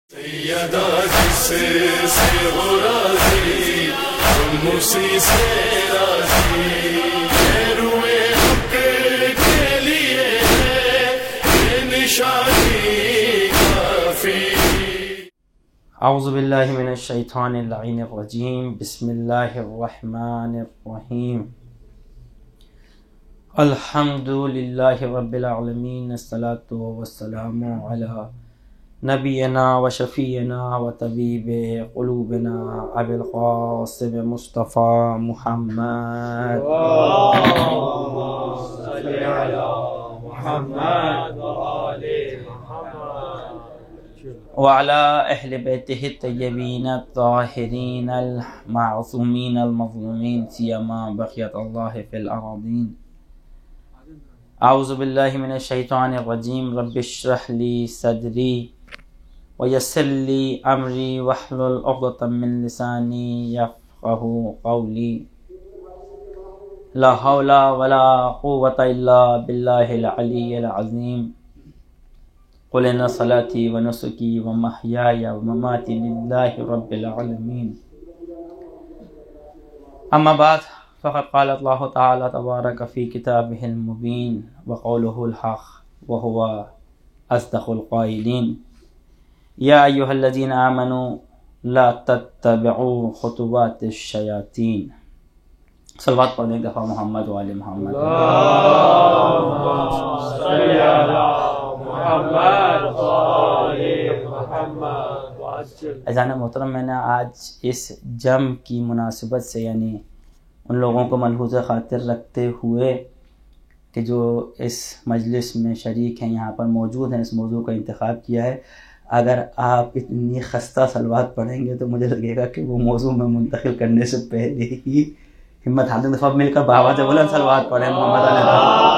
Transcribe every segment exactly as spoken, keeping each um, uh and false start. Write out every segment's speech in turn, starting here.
سیدہ جس سے ہو راضی تم اسی سے راضی یہ روئے حق کے لیے ہے یہ نشانی کافی۔ اعوذ باللہ من الشیطان اللعین الرجیم، بسم اللہ الرحمن الرحیم۔ الحمد للہ رب العالمین، الصلاۃ والسلام علی نبینا و شفیعنا و طبیب قلوبنا ابی القاسم مصطفیٰ محمد اللہم صلی علی محمد و آل محمد وعلی اہل بیتہ الطیبین الطاہرین المعصومین المظلومین سیما بقیت اللہ فی الارضین۔ اعوذ باللہ من الشیطان الرجیم، رب اشرح لی صدری ویسر لی امری واحلل عقدۃ من لسانی یفقہوا قولی۔ لا حول ولا قوۃ الا باللہ العلی العظیم۔ قل ان صلاتی و نسکی و محیای و مماتی للہ رب العالمین۔ اما بعد فقد قال اللہ تعالی تبارک فی کتابہ المبین وقولہ الحق وہو اصدق القائلین۔ یا ایہا الذین آمنوا لا تتبعوا خطوات الشیاطین۔ صلوات پڑھیں ایک دفعہ محمد و آل محمد۔ اللہم صلی علی محمد و آل محمد۔ عزیزان محترم، میں نے آج اس جم کی مناسبت سے یعنی ان لوگوں کو ملحوظ خاطر رکھتے ہوئے کہ جو اس مجلس میں شریک ہیں، یہاں پر موجود ہیں، اس موضوع کا انتخاب کیا ہے۔ اگر آپ اتنی خستہ صلوات پڑھیں گے تو مجھے لگے گا کہ وہ موضوع میں منتقل کرنے سے پہلے ہی ہمت حاضر دفعہ مل کر باواز بلند صلوات پڑھیں محمد علیہ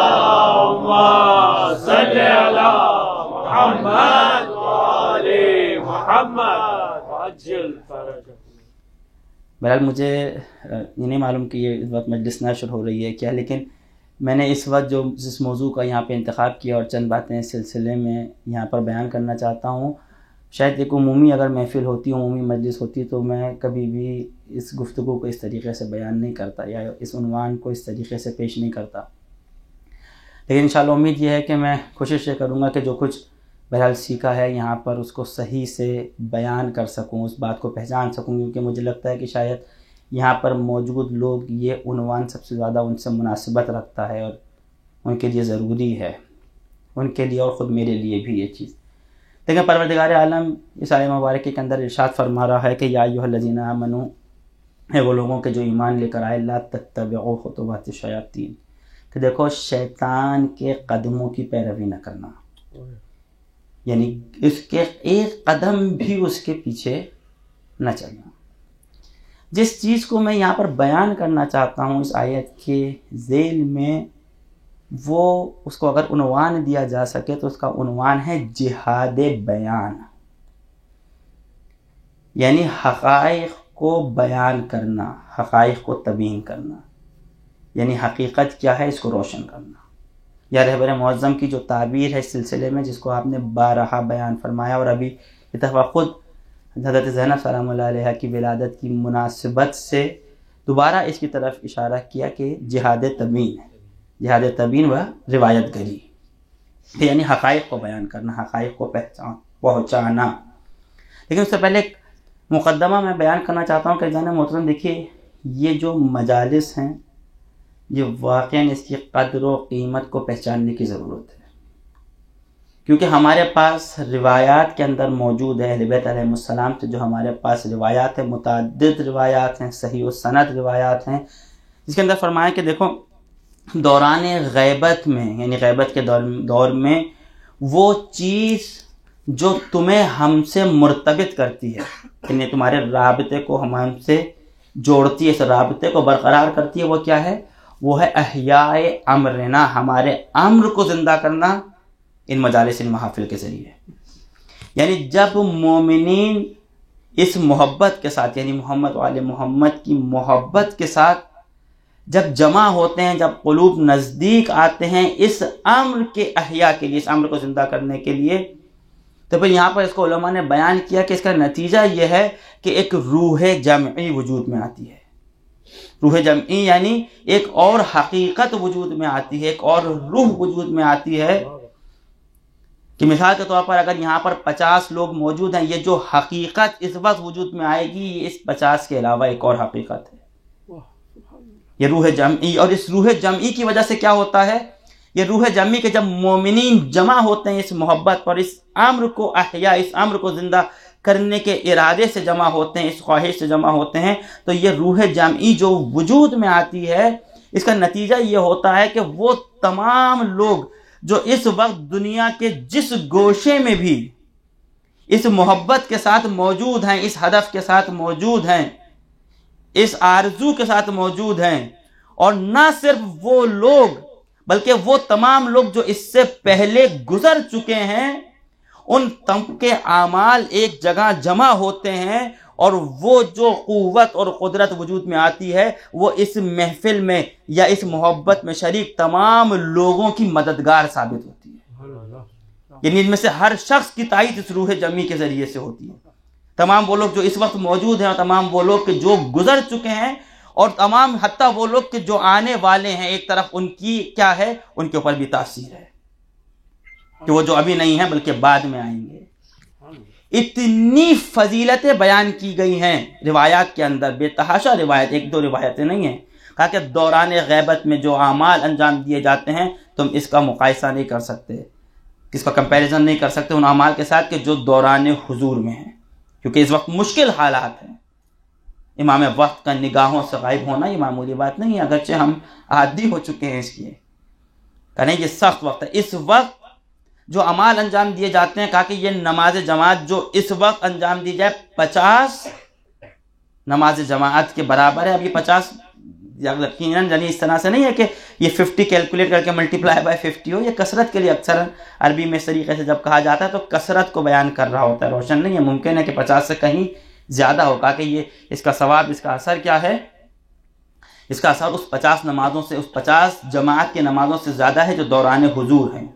اللہم صلی علی محمد و آل محمد عجل فرجہ۔ بہرحال مجھے یہ نہیں معلوم کہ یہ اس وقت مجلس نشر ہو رہی ہے کیا، لیکن میں نے اس وقت جو جس موضوع کا یہاں پہ انتخاب کیا اور چند باتیں اس سلسلے میں یہاں پر بیان کرنا چاہتا ہوں، شاید ایک عمومی اگر محفل ہوتی، عمومی مجلس ہوتی تو میں کبھی بھی اس گفتگو کو اس طریقے سے بیان نہیں کرتا یا اس عنوان کو اس طریقے سے پیش نہیں کرتا، لیکن انشاءاللہ امید یہ ہے کہ میں کوشش یہ کروں گا کہ جو کچھ بہرحال سیکھا ہے یہاں پر اس کو صحیح سے بیان کر سکوں، اس بات کو پہچان سکوں، کیونکہ مجھے لگتا ہے کہ شاید یہاں پر موجود لوگ یہ عنوان سب سے زیادہ ان سے مناسبت رکھتا ہے اور ان کے لیے ضروری ہے، ان کے لیے اور خود میرے لیے بھی یہ چیز۔ لیکن پروردگار عالم اس آیہ مبارکہ کے اندر ارشاد فرما رہا ہے کہ یا ایھا الذین آمنوا، ہے وہ لوگوں کے جو ایمان لے کر آئے، لا تتبعوا خطوات الشیاطین، کہ دیکھو شیطان کے قدموں کی پیروی نہ کرنا، یعنی اس کے ایک قدم بھی اس کے پیچھے نہ چلنا۔ جس چیز کو میں یہاں پر بیان کرنا چاہتا ہوں اس آیت کے ذیل میں، وہ اس کو اگر عنوان دیا جا سکے تو اس کا عنوان ہے جہاد بیان، یعنی حقائق کو بیان کرنا، حقائق کو تبیین کرنا، یعنی حقیقت کیا ہے اس کو روشن کرنا، یا رہبر معظم کی جو تعبیر ہے اس سلسلے میں، جس کو آپ نے بارہا بیان فرمایا اور ابھی یہ دفعہ خود حضرت زینب سلام اللہ علیہ کی ولادت کی مناسبت سے دوبارہ اس کی طرف اشارہ کیا کہ جہاد تبیین ہے، جہاد تبیین و روایت گری، یعنی حقائق کو بیان کرنا، حقائق کو پہچان پہنچانا۔ لیکن اس سے پہلے ایک مقدمہ میں بیان کرنا چاہتا ہوں کہ جانے محترم، دیکھیے یہ جو مجالس ہیں یہ واقعاً اس کی قدر و قیمت کو پہچاننے کی ضرورت ہے، کیونکہ ہمارے پاس روایات کے اندر موجود ہے، اہل بیت علیہ السلام سے جو ہمارے پاس روایات ہیں، متعدد روایات ہیں، صحیح و سند روایات ہیں، جس کے اندر فرمایا کہ دیکھو دوران غیبت میں، یعنی غیبت کے دور دور میں وہ چیز جو تمہیں ہم سے مرتبط کرتی ہے، یعنی تمہارے رابطے کو ہم ہم سے جوڑتی ہے، اس رابطے کو برقرار کرتی ہے، وہ کیا ہے؟ وہ ہے احیاء امرنا، ہمارے امر کو زندہ کرنا ان مجالس، ان محافل کے ذریعے۔ یعنی جب مومنین اس محبت کے ساتھ، یعنی محمد و آل محمد کی محبت کے ساتھ جب جمع ہوتے ہیں، جب قلوب نزدیک آتے ہیں اس امر کے احیاء کے لیے، اس امر کو زندہ کرنے کے لیے، تو پھر یہاں پر اس کو علماء نے بیان کیا کہ اس کا نتیجہ یہ ہے کہ ایک روح جمعی وجود میں آتی ہے. روح جمعی یعنی ایک اور حقیقت وجود میں آتی ہے، ایک اور روح وجود میں آتی ہے. کہ مثال کے طور پر اگر یہاں پر پچاس لوگ موجود ہیں، یہ جو حقیقت اس وقت وجود میں آئے گی یہ اس پچاس کے علاوہ ایک اور حقیقت ہے، یہ روح جمعی. اور اس روح جمعی کی وجہ سے کیا ہوتا ہے؟ یہ روح جمعی کے جب مومنین جمع ہوتے ہیں اس محبت پر، اس امر کو احیا، اس امر کو زندہ کرنے کے ارادے سے جمع ہوتے ہیں، اس خواہش سے جمع ہوتے ہیں، تو یہ روح جمعی جو وجود میں آتی ہے اس کا نتیجہ یہ ہوتا ہے کہ وہ تمام لوگ جو اس وقت دنیا کے جس گوشے میں بھی اس محبت کے ساتھ موجود ہیں، اس ہدف کے ساتھ موجود ہیں، اس آرزو کے ساتھ موجود ہیں، اور نہ صرف وہ لوگ بلکہ وہ تمام لوگ جو اس سے پہلے گزر چکے ہیں، ان تم کے اعمال ایک جگہ جمع ہوتے ہیں، اور وہ جو قوت اور قدرت وجود میں آتی ہے وہ اس محفل میں یا اس محبت میں شریک تمام لوگوں کی مددگار ثابت ہوتی ہے. یعنی ان میں سے ہر شخص کی تائید اس روح جمعی کے ذریعے سے ہوتی ہے. تمام وہ لوگ جو اس وقت موجود ہیں، اور تمام وہ لوگ جو گزر چکے ہیں، اور تمام حتیٰ وہ لوگ جو آنے والے ہیں، ایک طرف ان کی کیا ہے، ان کے اوپر بھی تاثیر ہے کہ وہ جو ابھی نہیں ہیں بلکہ بعد میں آئیں گے. اتنی فضیلتیں بیان کی گئی ہیں روایات کے اندر، بے تحاشا روایت، ایک دو روایتیں نہیں ہیں. کہا کہ دوران غیبت میں جو اعمال انجام دیے جاتے ہیں تم اس کا مقایسہ نہیں کر سکتے، اس کا کمپیریزن نہیں کر سکتے ان اعمال کے ساتھ کہ جو دوران حضور میں ہیں، کیونکہ اس وقت مشکل حالات ہیں. امام وقت کا نگاہوں سے غائب ہونا یہ معمولی بات نہیں ہے، اگرچہ ہم عادی ہو چکے ہیں اس لیے. کہنے یہ سخت وقت ہے. اس وقت جو اعمال انجام دیے جاتے ہیں، کہا کہ یہ نماز جماعت جو اس وقت انجام دی جائے پچاس نماز جماعت کے برابر ہے. اب یہ پچاس یقیناً یعنی اس طرح سے نہیں ہے کہ یہ ففٹی کیلکولیٹ کر کے ملٹیپلائی بائی ففٹی ہو، یہ کثرت کے لیے اکثر عربی میں اس طریقے سے جب کہا جاتا ہے تو کثرت کو بیان کر رہا ہوتا ہے، روشن نہیں ہے. ممکن ہے کہ پچاس سے کہیں زیادہ ہو. کہا کہ یہ اس کا ثواب، اس کا اثر کیا ہے؟ اس کا اثر اس پچاس نمازوں سے، اس پچاس جماعت کی نمازوں سے زیادہ ہے جو دوران حضور ہیں.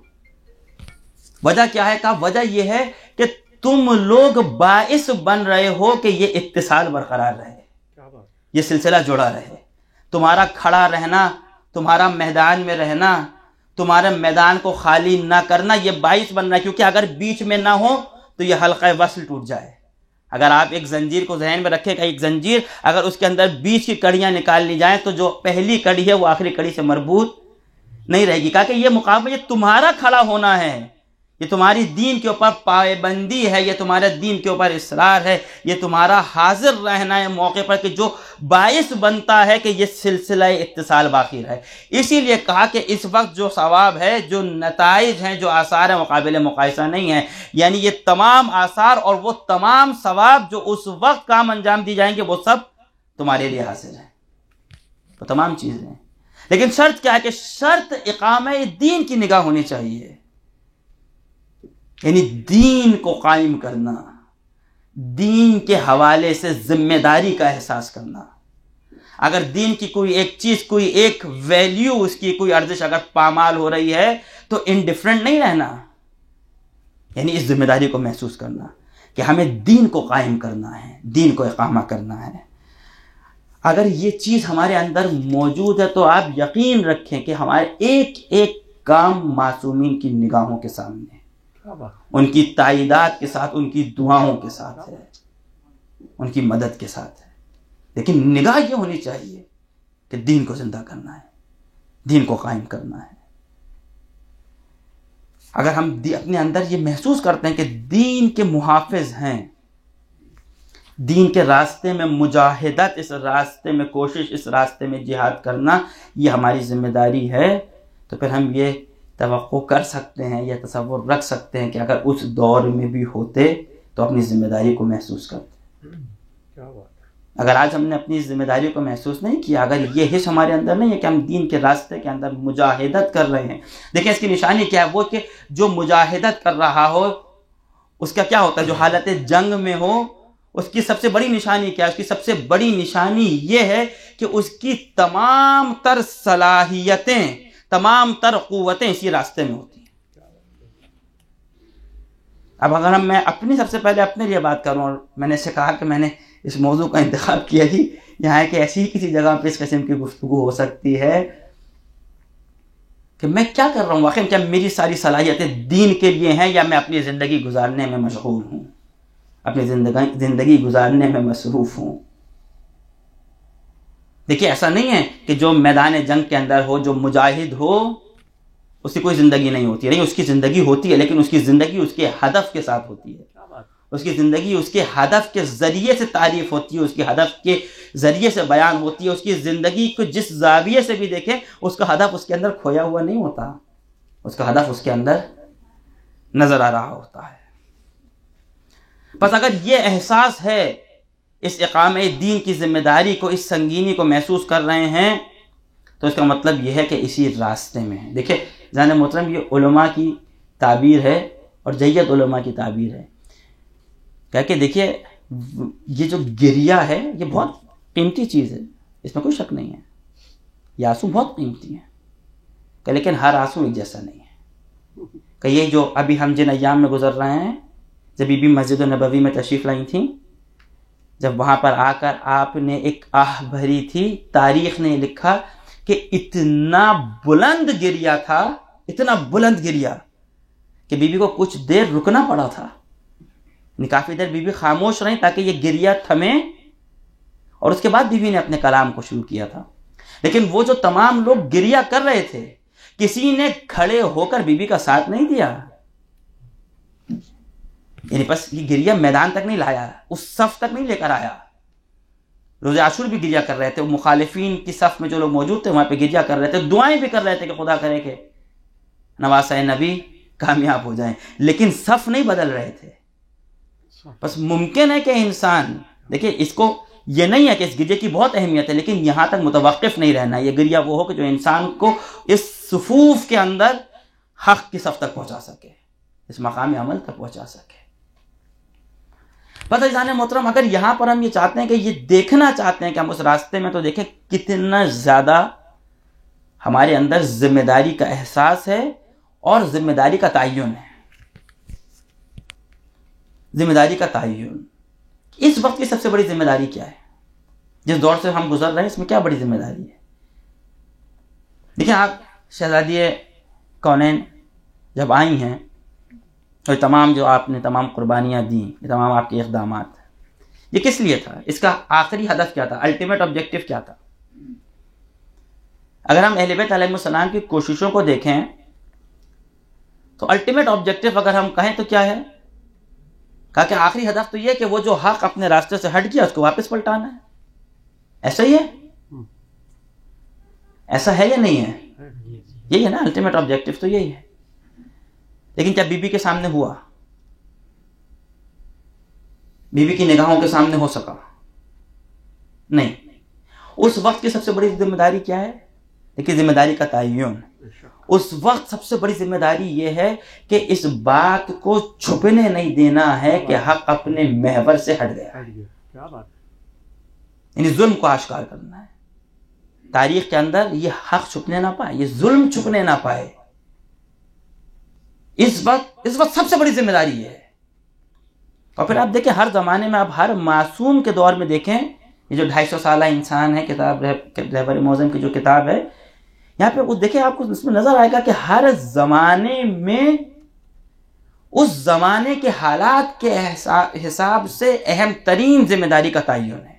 وجہ کیا ہے؟ کہا وجہ یہ ہے کہ تم لوگ باعث بن رہے ہو کہ یہ اتصال برقرار رہے، یہ سلسلہ جڑا رہے. تمہارا کھڑا رہنا، تمہارا میدان میں رہنا، تمہارے میدان کو خالی نہ کرنا یہ باعث بن رہا ہے، کیونکہ اگر بیچ میں نہ ہو تو یہ حلقہ وصل ٹوٹ جائے. اگر آپ ایک زنجیر کو ذہن میں رکھیں کہ ایک زنجیر اگر اس کے اندر بیچ کی کڑیاں نکال لی جائیں تو جو پہلی کڑی ہے وہ آخری کڑی سے مربوط نہیں رہے گی. کہا کہ یہ مقابلہ، یہ تمہارا کھڑا ہونا ہے، یہ تمہاری دین کے اوپر پابندی ہے، یہ تمہارے دین کے اوپر اصرار ہے، یہ تمہارا حاضر رہنا ہے موقع پر کہ جو باعث بنتا ہے کہ یہ سلسلہ اتصال باقی رہے. اسی لیے کہا کہ اس وقت جو ثواب ہے، جو نتائج ہیں، جو آثار ہیں، مقابل مقایسہ نہیں ہے. یعنی یہ تمام آثار اور وہ تمام ثواب جو اس وقت کام انجام دی جائیں گے وہ سب تمہارے لیے حاصل ہیں، وہ تمام چیزیں. لیکن شرط کیا ہے؟ کہ شرط اقامہ دین کی نگاہ ہونی چاہیے، یعنی دین کو قائم کرنا، دین کے حوالے سے ذمہ داری کا احساس کرنا. اگر دین کی کوئی ایک چیز، کوئی ایک ویلیو، اس کی کوئی ارزش اگر پامال ہو رہی ہے تو انڈیفرنٹ نہیں رہنا، یعنی اس ذمہ داری کو محسوس کرنا کہ ہمیں دین کو قائم کرنا ہے، دین کو اقامہ کرنا ہے. اگر یہ چیز ہمارے اندر موجود ہے تو آپ یقین رکھیں کہ ہمارے ایک ایک کام معصومین کی نگاہوں کے سامنے، ان کی تائیدات کے ساتھ، ان کی دعاؤں کے ساتھ ہے، ان کی مدد کے ساتھ ہے. لیکن نگاہ یہ ہونی چاہیے کہ دین کو زندہ کرنا ہے، دین کو قائم کرنا ہے. اگر ہم اپنے اندر یہ محسوس کرتے ہیں کہ دین کے محافظ ہیں، دین کے راستے میں مجاہدت، اس راستے میں کوشش، اس راستے میں جہاد کرنا یہ ہماری ذمہ داری ہے، تو پھر ہم یہ توقع کر سکتے ہیں یا تصور رکھ سکتے ہیں کہ اگر اس دور میں بھی ہوتے تو اپنی ذمہ داری کو محسوس کرتے. اگر آج ہم نے اپنی ذمہ داری کو محسوس نہیں کیا، اگر یہ حس ہمارے اندر نہیں ہے کہ ہم دین کے راستے کے اندر مجاہدت کر رہے ہیں. دیکھیں اس کی نشانی کیا ہے؟ وہ کہ جو مجاہدت کر رہا ہو اس کا کیا ہوتا ہے؟ جو حالت جنگ میں ہو اس کی سب سے بڑی نشانی کیا ہے؟ اس کی سب سے بڑی نشانی یہ ہے کہ اس کی تمام تر صلاحیتیں، تمام تر قوتیں اسی راستے میں ہوتی ہیں. اب اگر ہم میں اپنی سب سے پہلے اپنے لیے بات کروں، اور میں نے سے کہا کہ میں نے اس موضوع کا انتخاب کیا ہی یہاں ہے کہ ایسی ہی کسی جگہ پہ اس قسم کی گفتگو ہو سکتی ہے کہ میں کیا کر رہا ہوں، واقعی کیا میری ساری صلاحیتیں دین کے لیے ہیں، یا میں اپنی زندگی گزارنے میں مشغول ہوں، اپنی زندگی زندگی گزارنے میں مصروف ہوں۔ دیکھیے ایسا نہیں ہے کہ جو میدان جنگ کے اندر ہو، جو مجاہد ہو، اس کی کوئی زندگی نہیں ہوتی ہے، نہیں، اس کی زندگی ہوتی ہے، لیکن اس کی زندگی اس کے ہدف کے ساتھ ہوتی ہے، اس کی زندگی اس کے ہدف کے ذریعے سے تعریف ہوتی ہے، اس کے ہدف کے ذریعے سے بیان ہوتی ہے، اس کی زندگی کو جس زاویے سے بھی دیکھیں اس کا ہدف اس کے اندر کھویا ہوا نہیں ہوتا، اس کا ہدف اس کے اندر نظر آ رہا ہوتا ہے۔ بس اگر یہ احساس ہے، اس اقامہ دین کی ذمہ داری کو، اس سنگینی کو محسوس کر رہے ہیں، تو اس کا مطلب یہ ہے کہ اسی راستے میں ہے۔ دیکھیں جان محترم، یہ علماء کی تعبیر ہے اور جید علماء کی تعبیر ہے کہ دیکھیے یہ جو گریہ ہے یہ بہت قیمتی چیز ہے، اس میں کوئی شک نہیں ہے، یہ آنسو بہت قیمتی ہیں، کہ لیکن ہر آنسو ایک جیسا نہیں ہے، کہ یہ جو ابھی ہم جن ایام میں گزر رہے ہیں، جب بی بی مسجد نبوی میں تشریف لائی تھیں، جب وہاں پر آ کر آپ نے ایک آہ بھری تھی، تاریخ نے لکھا کہ اتنا بلند گریہ تھا، اتنا بلند گریہ کہ بی بی کو کچھ دیر رکنا پڑا تھا، کافی دیر بی بی خاموش رہیں تاکہ یہ گریہ تھمے، اور اس کے بعد بی بی نے اپنے کلام کو شروع کیا تھا۔ لیکن وہ جو تمام لوگ گریہ کر رہے تھے، کسی نے کھڑے ہو کر بی بی کا ساتھ نہیں دیا، یعنی بس یہ گریہ میدان تک نہیں لایا، اس صف تک نہیں لے کر آیا۔ روز عاشور بھی گریہ کر رہے تھے، مخالفین کی صف میں جو لوگ موجود تھے وہاں پہ گریہ کر رہے تھے، دعائیں بھی کر رہے تھے کہ خدا کرے کہ نواسہ نبی کامیاب ہو جائیں، لیکن صف نہیں بدل رہے تھے۔ بس ممکن ہے کہ انسان، دیکھیں اس کو یہ نہیں ہے کہ اس گریہ کی بہت اہمیت ہے، لیکن یہاں تک متوقف نہیں رہنا، یہ گریہ وہ ہو کہ جو انسان کو اس صفوف کے اندر حق کی صف تک پہنچا سکے، اس مقام عمل تک پہنچا سکے۔ پتہ جانے محترم، اگر یہاں پر ہم یہ چاہتے ہیں کہ یہ دیکھنا چاہتے ہیں کہ ہم اس راستے میں، تو دیکھیں کتنا زیادہ ہمارے اندر ذمہ داری کا احساس ہے اور ذمہ داری کا تعین ہے، ذمہ داری کا تعین۔ اس وقت کی سب سے بڑی ذمہ داری کیا ہے؟ جس دور سے ہم گزر رہے ہیں اس میں کیا بڑی ذمہ داری ہے؟ دیکھیں آپ شہزادی کونین جب آئی ہیں، اور تمام جو آپ نے تمام قربانیاں دیں، یہ تمام آپ کے اقدامات، یہ کس لیے تھا؟ اس کا آخری ہدف کیا تھا؟ الٹیمیٹ آبجیکٹو کیا تھا؟ اگر ہم اہل بیت علیہ السلام کی کوششوں کو دیکھیں تو الٹیمیٹ آبجیکٹو اگر ہم کہیں تو کیا ہے؟ کہا کہ آخری ہدف تو یہ کہ وہ جو حق اپنے راستے سے ہٹ گیا اس کو واپس پلٹانا ہے۔ ایسا ہی ہے؟ ایسا ہے یا نہیں ہے؟ یہی ہے نا الٹیمیٹ آبجیکٹو، تو یہی ہے۔ لیکن کیا بی بی کے سامنے ہوا؟ بی بی کی نگاہوں کے سامنے ہو سکا؟ نہیں۔ اس وقت کی سب سے بڑی ذمہ داری کیا ہے؟ دیکھیے ذمہ داری کا تعین، اس وقت سب سے بڑی ذمہ داری یہ ہے کہ اس بات کو چھپنے نہیں دینا ہے کہ حق اپنے محور سے ہٹ گیا، یعنی ظلم کو آشکار کرنا ہے۔ تاریخ کے اندر یہ حق چھپنے نہ پائے، یہ ظلم چھپنے نہ پائے۔ اس وقت اس وقت سب سے بڑی ذمہ داری یہ ہے۔ اور پھر آپ دیکھیں ہر زمانے میں، آپ ہر معصوم کے دور میں دیکھیں، یہ جو ڈھائی سو سالہ انسان ہے، کتاب رہبر معظم کی جو کتاب ہے، یہاں پہ وہ دیکھیں آپ کو اس میں نظر آئے گا کہ ہر زمانے میں اس زمانے کے حالات کے حساب سے اہم ترین ذمہ داری کا تعین ہے۔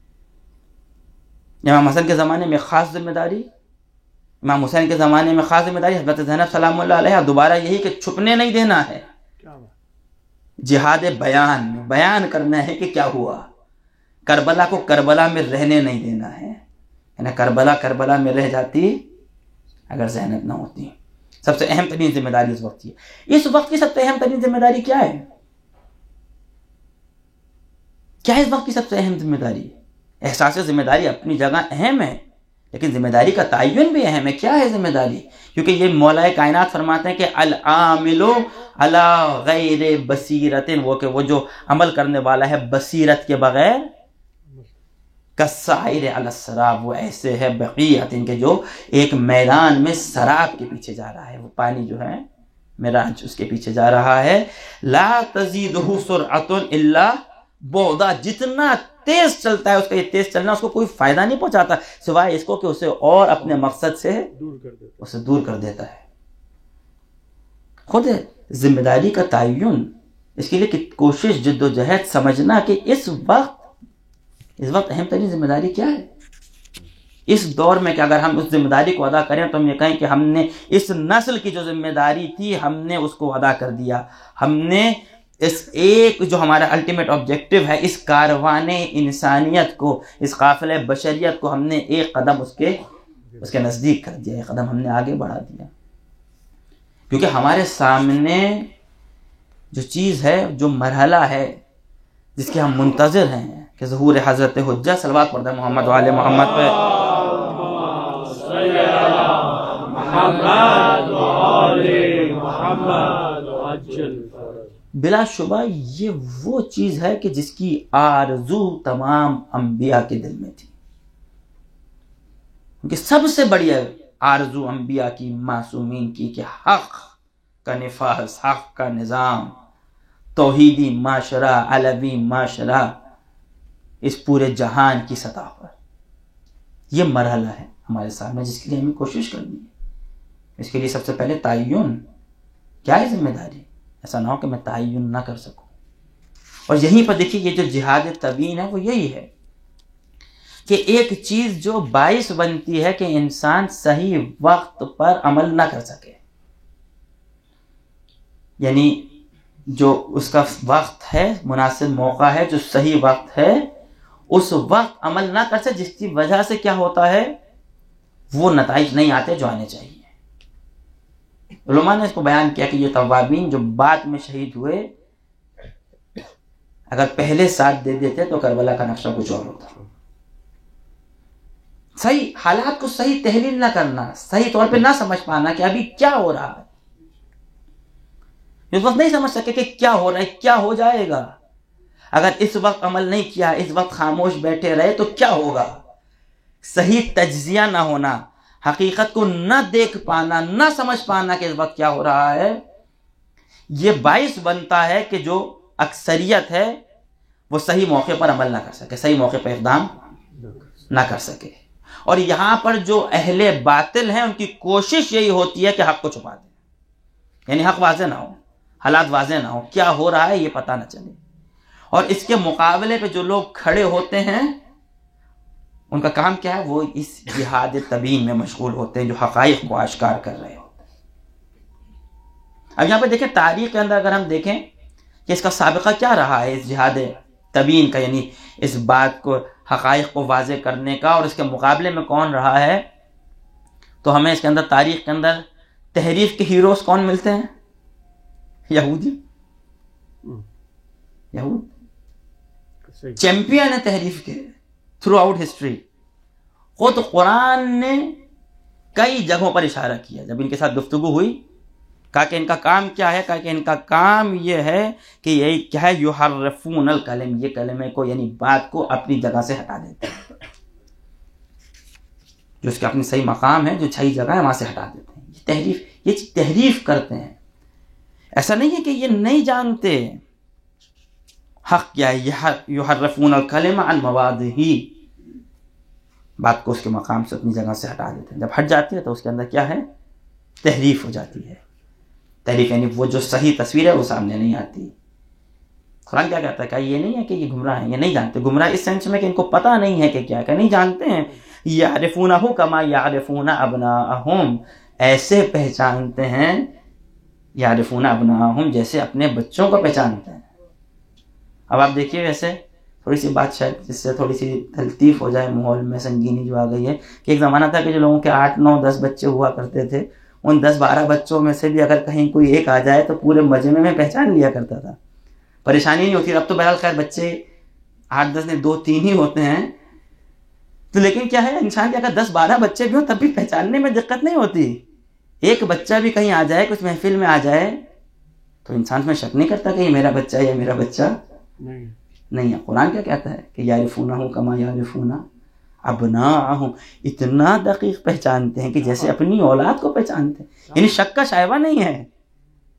امام حسن کے زمانے میں خاص ذمہ داری، امام حسین کے زمانے میں خاص ذمہ داری، حضرت زینب سلام اللہ علیہ دوبارہ یہی کہ چھپنے نہیں دینا ہے، جہاد بیان میں بیان کرنا ہے کہ کیا ہوا، کربلا کو کربلا میں رہنے نہیں دینا ہے، یعنی کربلا کربلا میں رہ جاتی اگر زینب نہ ہوتی۔ سب سے اہم ترین ذمہ داری اس وقت کی ہے۔ اس وقت کی سب سے اہم ترین ذمہ داری کیا ہے؟ کیا ہے اس وقت کی سب سے اہم ذمہ داری؟ احساس ذمہ داری اپنی جگہ اہم ہے، لیکن ذمہ داری کا تعین بھی اہم ہے۔ کیا ہے ذمہ داری؟ کیونکہ یہ مولا کائنات فرماتے ہیں کہ العامل علی غیر بصیرت، وہ کہ وہ جو عمل کرنے والا ہے بصیرت کے بغیر، کالسائر علی السراب، وہ ایسے ہے بقیت، ان کے جو ایک میدان میں سراب کے پیچھے جا رہا ہے، وہ پانی جو ہے معراج اس کے پیچھے جا رہا ہے. لا تزیدہ سرعۃ الا بعدا، جتنا تیز چلتا ہے اس کا یہ تیز چلنا اس کو کوئی فائدہ نہیں پہنچاتا سوائے اس کو کہ اسے اور اپنے مقصد سے دور کر دیتا اسے دور کر دیتا ہے. خود ذمہ داری کا تعین، اس کے لیے کہ کوشش، جد و جہد، سمجھنا کہ اس وقت اس وقت اہم ترین ذمہ داری کیا ہے اس دور میں، کہ اگر ہم اس ذمہ داری کو ادا کریں تو ہم یہ کہیں کہ ہم نے اس نسل کی جو ذمہ داری تھی ہم نے اس کو ادا کر دیا. ہم نے اس ایک جو ہمارا الٹیمیٹ آبجیکٹو ہے، اس کاروان انسانیت کو، اس قافلہ بشریت کو ہم نے ایک قدم اس کے اس کے نزدیک کر دیا، ایک قدم ہم نے آگے بڑھا دیا. کیونکہ ہمارے سامنے جو چیز ہے، جو مرحلہ ہے جس کے ہم منتظر ہیں کہ ظہور حضرت حجہ، صلوات پڑھتا ہے محمد و آل محمد پہ. صلی اللہ محمد و آل محمد عجل فرج. بلا شبہ یہ وہ چیز ہے کہ جس کی آرزو تمام انبیاء کے دل میں تھی، کیونکہ سب سے بڑی آرزو انبیاء کی، معصومین کی، کہ حق کا نفاذ، حق کا نظام، توحیدی معاشرہ، علوی معاشرہ اس پورے جہان کی سطح پر. یہ مرحلہ ہے ہمارے سامنے جس کے لیے ہمیں کوشش کرنی ہے. اس کے لیے سب سے پہلے تعین، کیا ہے ذمہ داری. ایسا نہ ہو کہ میں تعین نہ کر سکوں. اور یہیں پر دیکھیے یہ جو جہاد تبیین ہے وہ یہی ہے کہ ایک چیز جو باعث بنتی ہے کہ انسان صحیح وقت پر عمل نہ کر سکے، یعنی جو اس کا وقت ہے، مناسب موقع ہے، جو صحیح وقت ہے، اس وقت عمل نہ کر سکے، جس کی وجہ سے کیا ہوتا ہے، وہ نتائج نہیں آتے جو آنے چاہیے. علماء نے اس کو بیان کیا کہ یہ توابین جو بعد میں شہید ہوئے، اگر پہلے ساتھ دے دیتے تو کربلا کا نقشہ کچھ اور ہوتا. صحیح حالات کو صحیح تحلیل نہ کرنا، صحیح طور پہ نہ سمجھ پانا کہ ابھی کیا ہو رہا ہے، اس وقت نہیں سمجھ سکے کہ کیا ہو رہا ہے، کیا ہو جائے گا. اگر اس وقت عمل نہیں کیا، اس وقت خاموش بیٹھے رہے تو کیا ہوگا. صحیح تجزیہ نہ ہونا، حقیقت کو نہ دیکھ پانا، نہ سمجھ پانا کہ اس وقت کیا ہو رہا ہے، یہ باعث بنتا ہے کہ جو اکثریت ہے وہ صحیح موقع پر عمل نہ کر سکے، صحیح موقع پر اقدام نہ کر سکے. اور یہاں پر جو اہل باطل ہیں ان کی کوشش یہی ہوتی ہے کہ حق کو چھپا دیں، یعنی حق واضح نہ ہو، حالات واضح نہ ہو، کیا ہو رہا ہے یہ پتہ نہ چلے. اور اس کے مقابلے پہ جو لوگ کھڑے ہوتے ہیں ان کا کام کیا ہے، وہ اس جہاد تبیین میں مشغول ہوتے ہیں جو حقائق کو آشکار کر رہے ہوتے ہیں. اب یہاں پہ دیکھیں تاریخ کے اندر اگر ہم دیکھیں کہ اس کا سابقہ کیا رہا ہے اس جہاد تبیین کا، یعنی اس بات کو، حقائق کو واضح کرنے کا، اور اس کے مقابلے میں کون رہا ہے، تو ہمیں اس کے اندر تاریخ کے اندر تحریف کے ہیروز کون ملتے ہیں، یہودی، یہود چیمپئن ہے تحریف کے تھرو آؤٹ ہسٹری. خود قرآن نے کئی جگہوں پر اشارہ کیا، جب ان کے ساتھ گفتگو ہوئی کہا کہ ان کا کام کیا ہے، کہا کہ ان کا کام یہ ہے کہ یہی کیا ہے، یحرفون الکلم، یہ کلمے کو یعنی بات کو اپنی جگہ سے ہٹا دیتے ہیں، جو اس کا اپنی صحیح مقام ہے، جو صحیح جگہ ہے وہاں سے ہٹا دیتے ہیں. یہ تحریف، یہ تحریف کرتے ہیں. ایسا نہیں ہے کہ یہ نہیں جانتے حق کیا ہے، یحرفون الکلم عن مواضعہ، بات کو اس کے مقام سے اپنی جگہ سے ہٹا دیتے ہیں. جب ہٹ جاتی ہے تو اس کے اندر کیا ہے، تحریف ہو جاتی ہے. تحریف یعنی وہ جو صحیح تصویر ہے وہ سامنے نہیں آتی. قرآن کیا کہتا ہے، کہ یہ نہیں ہے کہ یہ گمراہ ہیں، یہ نہیں جانتے. گمراہ اس سینس میں کہ ان کو پتہ نہیں ہے کہ کیا ہے، کہ نہیں جانتے ہیں. یعرفونہ کما یعرفون ابناءہم، ایسے پہچانتے ہیں، یعرفون ابناءہم، جیسے اپنے بچوں کو پہچانتے ہیں. اب آپ دیکھیے ویسے تھوڑی سی بات شاید جس سے تھوڑی سی تلطیف ہو جائے، ماحول میں سنگینی جو آ گئی ہے، کہ ایک زمانہ تھا کہ جو لوگوں کے آٹھ نو دس بچے ہوا کرتے تھے، ان دس بارہ بچوں میں سے بھی اگر کہیں کوئی ایک آ جائے تو پورے مجمع میں پہچان لیا کرتا تھا، پریشانی نہیں ہوتی. اب تو بہرحال خیر بچے آٹھ دس نے دو تین ہی ہوتے ہیں تو، لیکن کیا ہے، انسان کے اگر دس بارہ بچے بھی ہوں تب بھی پہچاننے میں دقت نہیں ہوتی. ایک بچہ بھی کہیں آ جائے، کچھ محفل میں آ جائے تو انسان میں شک نہیں کرتا کہ یہ میرا بچہ ہے یا میرا بچہ نہیں نہیں ہے. قرآن کیا کہتا ہے کہ یعرفونہ کما یعرفون ابناءہم، اتنا دقیق پہچانتے ہیں کہ جیسے اپنی اولاد کو پہچانتے ہیں، یعنی شک کا شائبہ نہیں ہے.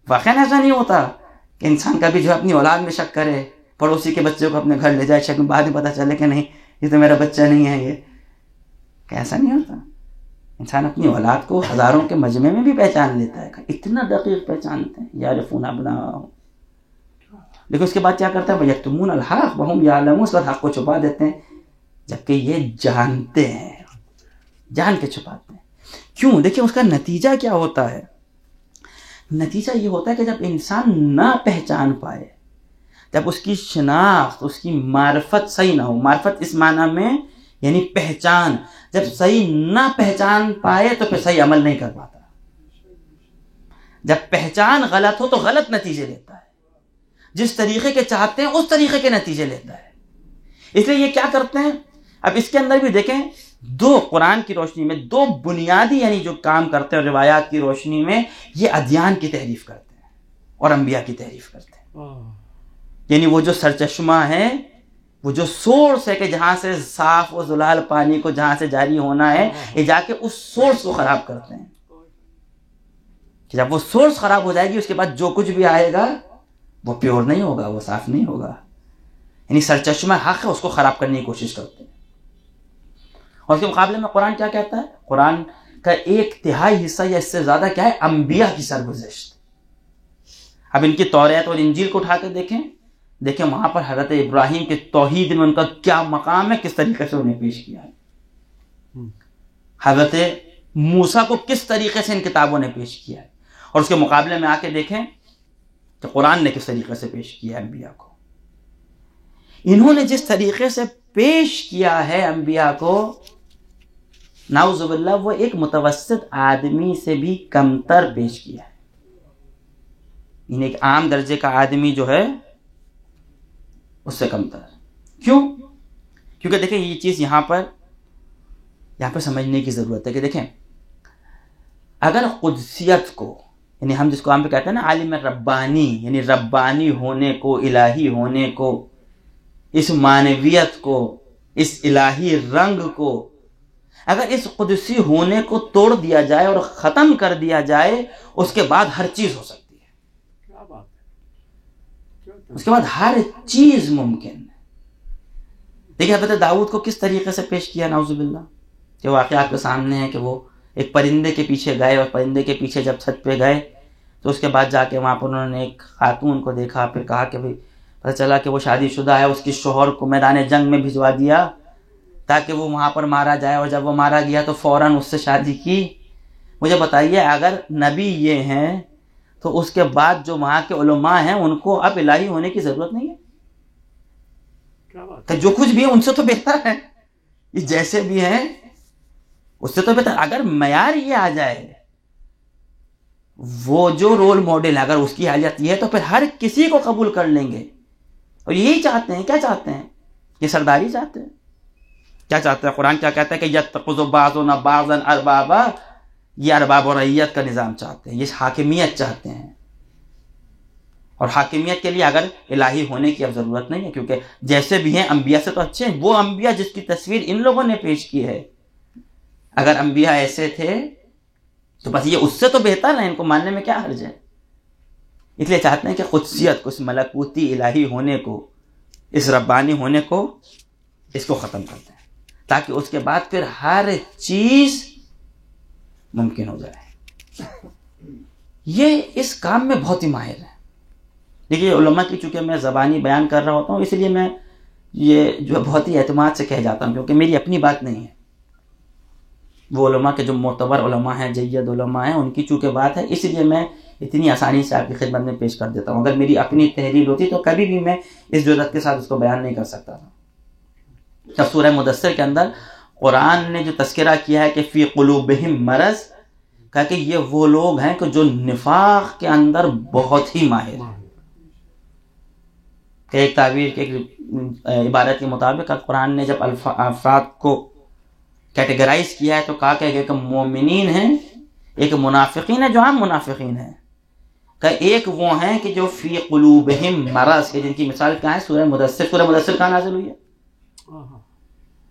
واقعا ایسا نہیں ہوتا کہ انسان کبھی جو اپنی اولاد میں شک کرے، پڑوسی کے بچے کو اپنے گھر لے جائے، شک میں بعد میں پتہ چلے کہ نہیں یہ تو میرا بچہ نہیں ہے، یہ کہ ایسا نہیں ہوتا. انسان اپنی اولاد کو ہزاروں کے مجمع میں بھی پہچان لیتا ہے، اتنا دقیق پہچانتے ہیں. یعرفون ابناءہم، لیکن اس کے بعد کیا کرتا ہے؟ وَیَکْتُمُونَ الْحَقَّ وَهُمْ يَعْلَمُونَ، اس وقت حق کو چھپا دیتے ہیں جبکہ یہ جانتے ہیں، جان کے چھپاتے ہیں. کیوں؟ دیکھیں اس کا نتیجہ کیا ہوتا ہے. نتیجہ یہ ہوتا ہے کہ جب انسان نہ پہچان پائے، جب اس کی شناخت، اس کی معرفت صحیح نہ ہو، معرفت اس معنی میں یعنی پہچان، جب صحیح نہ پہچان پائے تو پھر صحیح عمل نہیں کر پاتا. جب پہچان غلط ہو تو غلط نتیجے لیتا ہے، جس طریقے کے چاہتے ہیں اس طریقے کے نتیجے لیتا ہے. اس لیے یہ کیا کرتے ہیں؟ اب اس کے اندر بھی دیکھیں، دو قرآن کی روشنی میں دو بنیادی یعنی جو کام کرتے ہیں، اور روایات کی روشنی میں یہ ادیان کی تحریف کرتے ہیں اور انبیاء کی تحریف کرتے ہیں. یعنی وہ جو سرچشمہ ہے، وہ جو سورس ہے کہ جہاں سے صاف و زلال پانی کو جہاں سے جاری ہونا ہے، یہ جا کے اس سورس کو خراب کرتے ہیں. کہ جب وہ سورس خراب ہو جائے گی، اس کے بعد جو کچھ بھی آئے گا وہ پیور نہیں ہوگا، وہ صاف نہیں ہوگا. یعنی سرچشمہ حق ہے، اس کو خراب کرنے کی کوشش کرتے ہیں. اور اس کے مقابلے میں قرآن کیا کہتا ہے؟ قرآن کا ایک تہائی حصہ یا اس سے زیادہ کیا ہے؟ انبیاء کی سرگزشت. اب ان کی توریت اور انجیل کو اٹھا کے دیکھیں، دیکھیں وہاں پر حضرت ابراہیم کے توحید میں ان کا کیا مقام ہے، کس طریقے سے انہیں پیش کیا ہے. حضرت موسیٰ کو کس طریقے سے ان کتابوں نے پیش کیا ہے، اور اس کے مقابلے میں آ کے دیکھیں کہ قرآن نے کس طریقے سے پیش کیا ہے انبیاء کو. انہوں نے جس طریقے سے پیش کیا ہے انبیاء کو، نعوذ باللہ وہ ایک متوسط آدمی سے بھی کمتر پیش کیا ہے. انہیں ایک عام درجے کا آدمی جو ہے اس سے کمتر. کیوں؟ کیونکہ دیکھیں یہ چیز یہاں پر یہاں پر سمجھنے کی ضرورت ہے کہ دیکھیں اگر قدسیت کو، یعنی ہم جس کو ہم پہ کہتے ہیں نا عالم ربانی، یعنی ربانی ہونے کو، الہی ہونے کو، اس معنویت کو، اس الہی رنگ کو، اگر اس قدسی ہونے کو توڑ دیا جائے اور ختم کر دیا جائے، اس کے بعد ہر چیز ہو سکتی ہے. کیا بات ہے، اس کے بعد ہر چیز ممکن ہے. دیکھیں حضرت داؤد کو کس طریقے سے پیش کیا نعوذ باللہ، کہ واقعہ آپ کے سامنے ہے کہ وہ ایک پرندے کے پیچھے گئے، اور پرندے کے پیچھے جب چھت پہ گئے تو اس کے بعد جا کے وہاں پر انہوں نے ایک خاتون کو دیکھا، پھر کہا کہ بھئی پتہ چلا کہ وہ شادی شدہ ہے، اس کی شوہر کو میدان جنگ میں بھجوا دیا تاکہ وہ وہاں پر مارا جائے، اور جب وہ مارا گیا تو فوراً اس سے شادی کی. مجھے بتائیے اگر نبی یہ ہیں تو اس کے بعد جو وہاں کے علماء ہیں ان کو اب الہی ہونے کی ضرورت نہیں ہے. کہ جو کچھ بھی ہے ان سے تو بہتر ہے، یہ جیسے بھی ہیں اس سے تو بہتر. اگر معیار یہ آ جائے، وہ جو رول ماڈل ہے اگر اس کی حالیت یہ ہے تو پھر ہر کسی کو قبول کر لیں گے. اور یہی چاہتے ہیں. کیا چاہتے ہیں؟ یہ سرداری چاہتے ہیں. کیا چاہتے ہیں؟ قرآن کیا کہتا ہے کہ یتخذ بعضنا بعضا اربابا، یہ ارباب و رعیت کا نظام چاہتے ہیں، یہ حاکمیت چاہتے ہیں. اور حاکمیت کے لیے اگر الہی ہونے کی اب ضرورت نہیں ہے، کیونکہ جیسے بھی ہیں انبیاء سے تو اچھے ہیں. وہ انبیاء جس کی تصویر ان لوگوں نے پیش کی ہے، اگر انبیاء ایسے تھے تو بس یہ اس سے تو بہتر ہے، ان کو ماننے میں کیا حرج ہے. اس لیے چاہتے ہیں کہ قدسیت کو، اس ملکوتی الہی ہونے کو، اس ربانی ہونے کو، اس کو ختم کرتے ہیں تاکہ اس کے بعد پھر ہر چیز ممکن ہو جائے. یہ اس کام میں بہت ہی ماہر ہے. دیکھیے علماء کی چونکہ میں زبانی بیان کر رہا ہوتا ہوں، اس لیے میں یہ جو بہت ہی اعتماد سے کہہ جاتا ہوں، کیونکہ میری اپنی بات نہیں ہے. وہ علماء کے جو معتبر علماء ہیں، جید علماء ہیں، ان کی چونکہ بات ہے، اس لیے میں اتنی آسانی سے آپ کی خدمت میں پیش کر دیتا ہوں. اگر میری اپنی تحریر ہوتی تو کبھی بھی میں اس جرأت کے ساتھ اس کو بیان نہیں کر سکتا تھا. جب سورہ مدثر کے اندر قرآن نے جو تذکرہ کیا ہے کہ فی قلوبہم مرض، کہا کہ یہ وہ لوگ ہیں کہ جو نفاق کے اندر بہت ہی ماہر ہیں. کہ ایک تعبیر کے ایک عبارت کے مطابق قرآن نے جب افراد کو کیٹیگرائز کیا ہے تو کہا کہ ایک مومنین ہیں، ایک منافقین ہیں جو عام منافقین ہیں، کہ ایک وہ ہیں کہ جو فی قلوبہم مرض، کہ جن کی مثال کہاں ہے؟ سورہ مدثر. سورہ مدثر کہاں نازل ہوئی ہے؟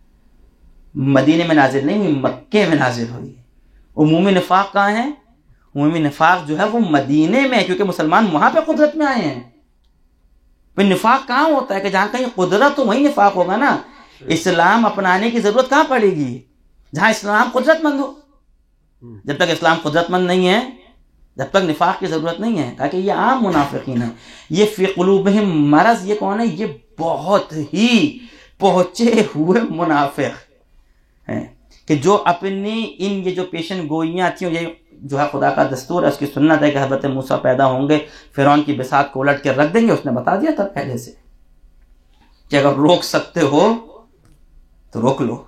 مدینے میں نازل نہیں ہوئی، مکے میں نازل ہوئی. عمومی نفاق کہاں ہے؟ عمومی نفاق جو ہے وہ مدینے میں ہے، کیونکہ مسلمان وہاں پہ قدرت میں آئے ہیں. پھر نفاق کہاں ہوتا ہے کہ جہاں کہیں قدرت تو وہیں نفاق ہوگا نا. اسلام اپنانے کی ضرورت کہاں پڑے گی؟ جہاں اسلام قدرت مند ہو. جب تک اسلام قدرت مند نہیں ہے جب تک نفاق کی ضرورت نہیں ہے، تاکہ یہ عام منافقین ہیں. یہ فی قلوبہم مرض، یہ کون ہے؟ یہ بہت ہی پہنچے ہوئے منافق ہیں کہ جو اپنی ان یہ جو پیشن گوئیاں تھیں، یہ جو ہے خدا کا دستور ہے، اس کی سنت ہے کہ حضرت موسیٰ پیدا ہوں گے، فرعون کی بساط کو الٹ کے رکھ دیں گے. اس نے بتا دیا تھا پہلے سے کہ اگر روک سکتے ہو تو روک لو.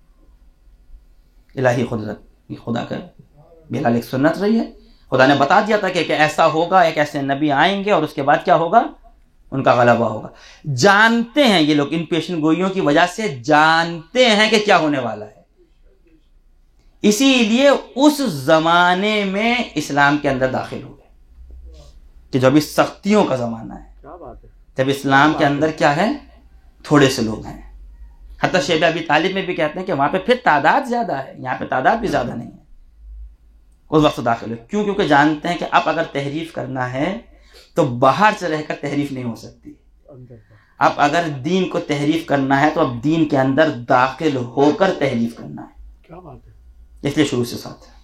الہی قدرت، یہ خدا کا بہرحال ایک سنت رہی ہے. خدا نے بتا دیا تھا کہ, کہ ایسا ہوگا، ایک ایسے نبی آئیں گے اور اس کے بعد کیا ہوگا؟ ان کا غلبہ ہوگا. جانتے ہیں یہ لوگ، ان پیشن گوئیوں کی وجہ سے جانتے ہیں کہ کیا ہونے والا ہے. اسی لیے اس زمانے میں اسلام کے اندر داخل ہوئے کہ جو ابھی سختیوں کا زمانہ ہے، جب اسلام کے اندر کیا ہے؟ تھوڑے سے لوگ ہیں. حتیٰ شیب ابی طالب میں بھی کہتے ہیں کہ وہاں پہ پھر تعداد زیادہ ہے، یہاں پہ تعداد بھی زیادہ نہیں ہے. اس وقت داخل ہوئے. کیوں؟ کیونکہ جانتے ہیں کہ اب اگر تحریف کرنا ہے تو باہر سے رہ کر تحریف نہیں ہو سکتی. اب اگر دین کو تحریف کرنا ہے تو اب دین کے اندر داخل ہو کر تحریف کرنا ہے. کیا بات ہے. اس لیے شروع سے ساتھ ہے،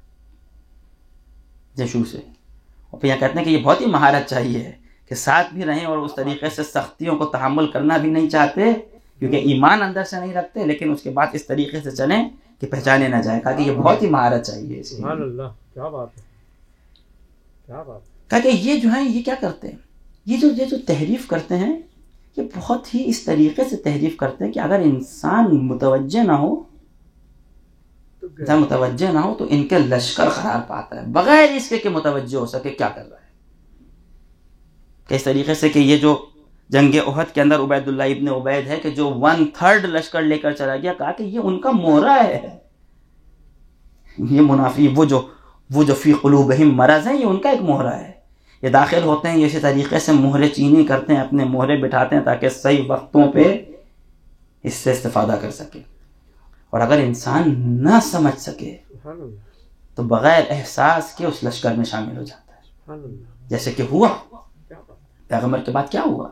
یہ شروع سے. اور پھر یہاں کہتے ہیں کہ یہ بہت ہی مہارت چاہیے کہ ساتھ بھی رہیں اور اس طریقے سے سختیوں کو تحمل کرنا بھی نہیں چاہتے، کیونکہ ایمان اندر سے نہیں رکھتے، لیکن اس کے بعد اس طریقے سے چلیں کہ پہچانے نہ جائے. کہا کہ یہ بہت ہی مہارت چاہیے. سبحان اللہ. کیا بات ہے، کیا بات. کہا کہ یہ جو ہیں یہ کیا کرتے ہیں، یہ جو یہ جو تحریف کرتے ہیں یہ بہت ہی اس طریقے سے تحریف کرتے ہیں کہ اگر انسان متوجہ نہ ہو انسان متوجہ نہ ہو تو ان کے لشکر قرار پاتا ہے بغیر اس کے کہ متوجہ ہو سکے کیا کر رہا ہے. کہ اس طریقے سے کہ یہ جو جنگ احد کے اندر عبید اللہ ابن عبید ہے کہ جو ون تھرڈ لشکر لے کر چلا گیا، کہا کہ یہ ان کا مہرہ ہے. یہ منافی وہ جو وہ جو فی قلوبہم مرض ہے، یہ ان کا ایک مہرہ ہے. یہ داخل ہوتے ہیں، یہ اسی طریقے سے مہرے چینی کرتے ہیں، اپنے مہرے بٹھاتے ہیں تاکہ صحیح وقتوں پہ اس سے استفادہ کر سکے. اور اگر انسان نہ سمجھ سکے تو بغیر احساس کے اس لشکر میں شامل ہو جاتا ہے، جیسے کہ ہوا پیغمبر کے بعد. کیا ہوا؟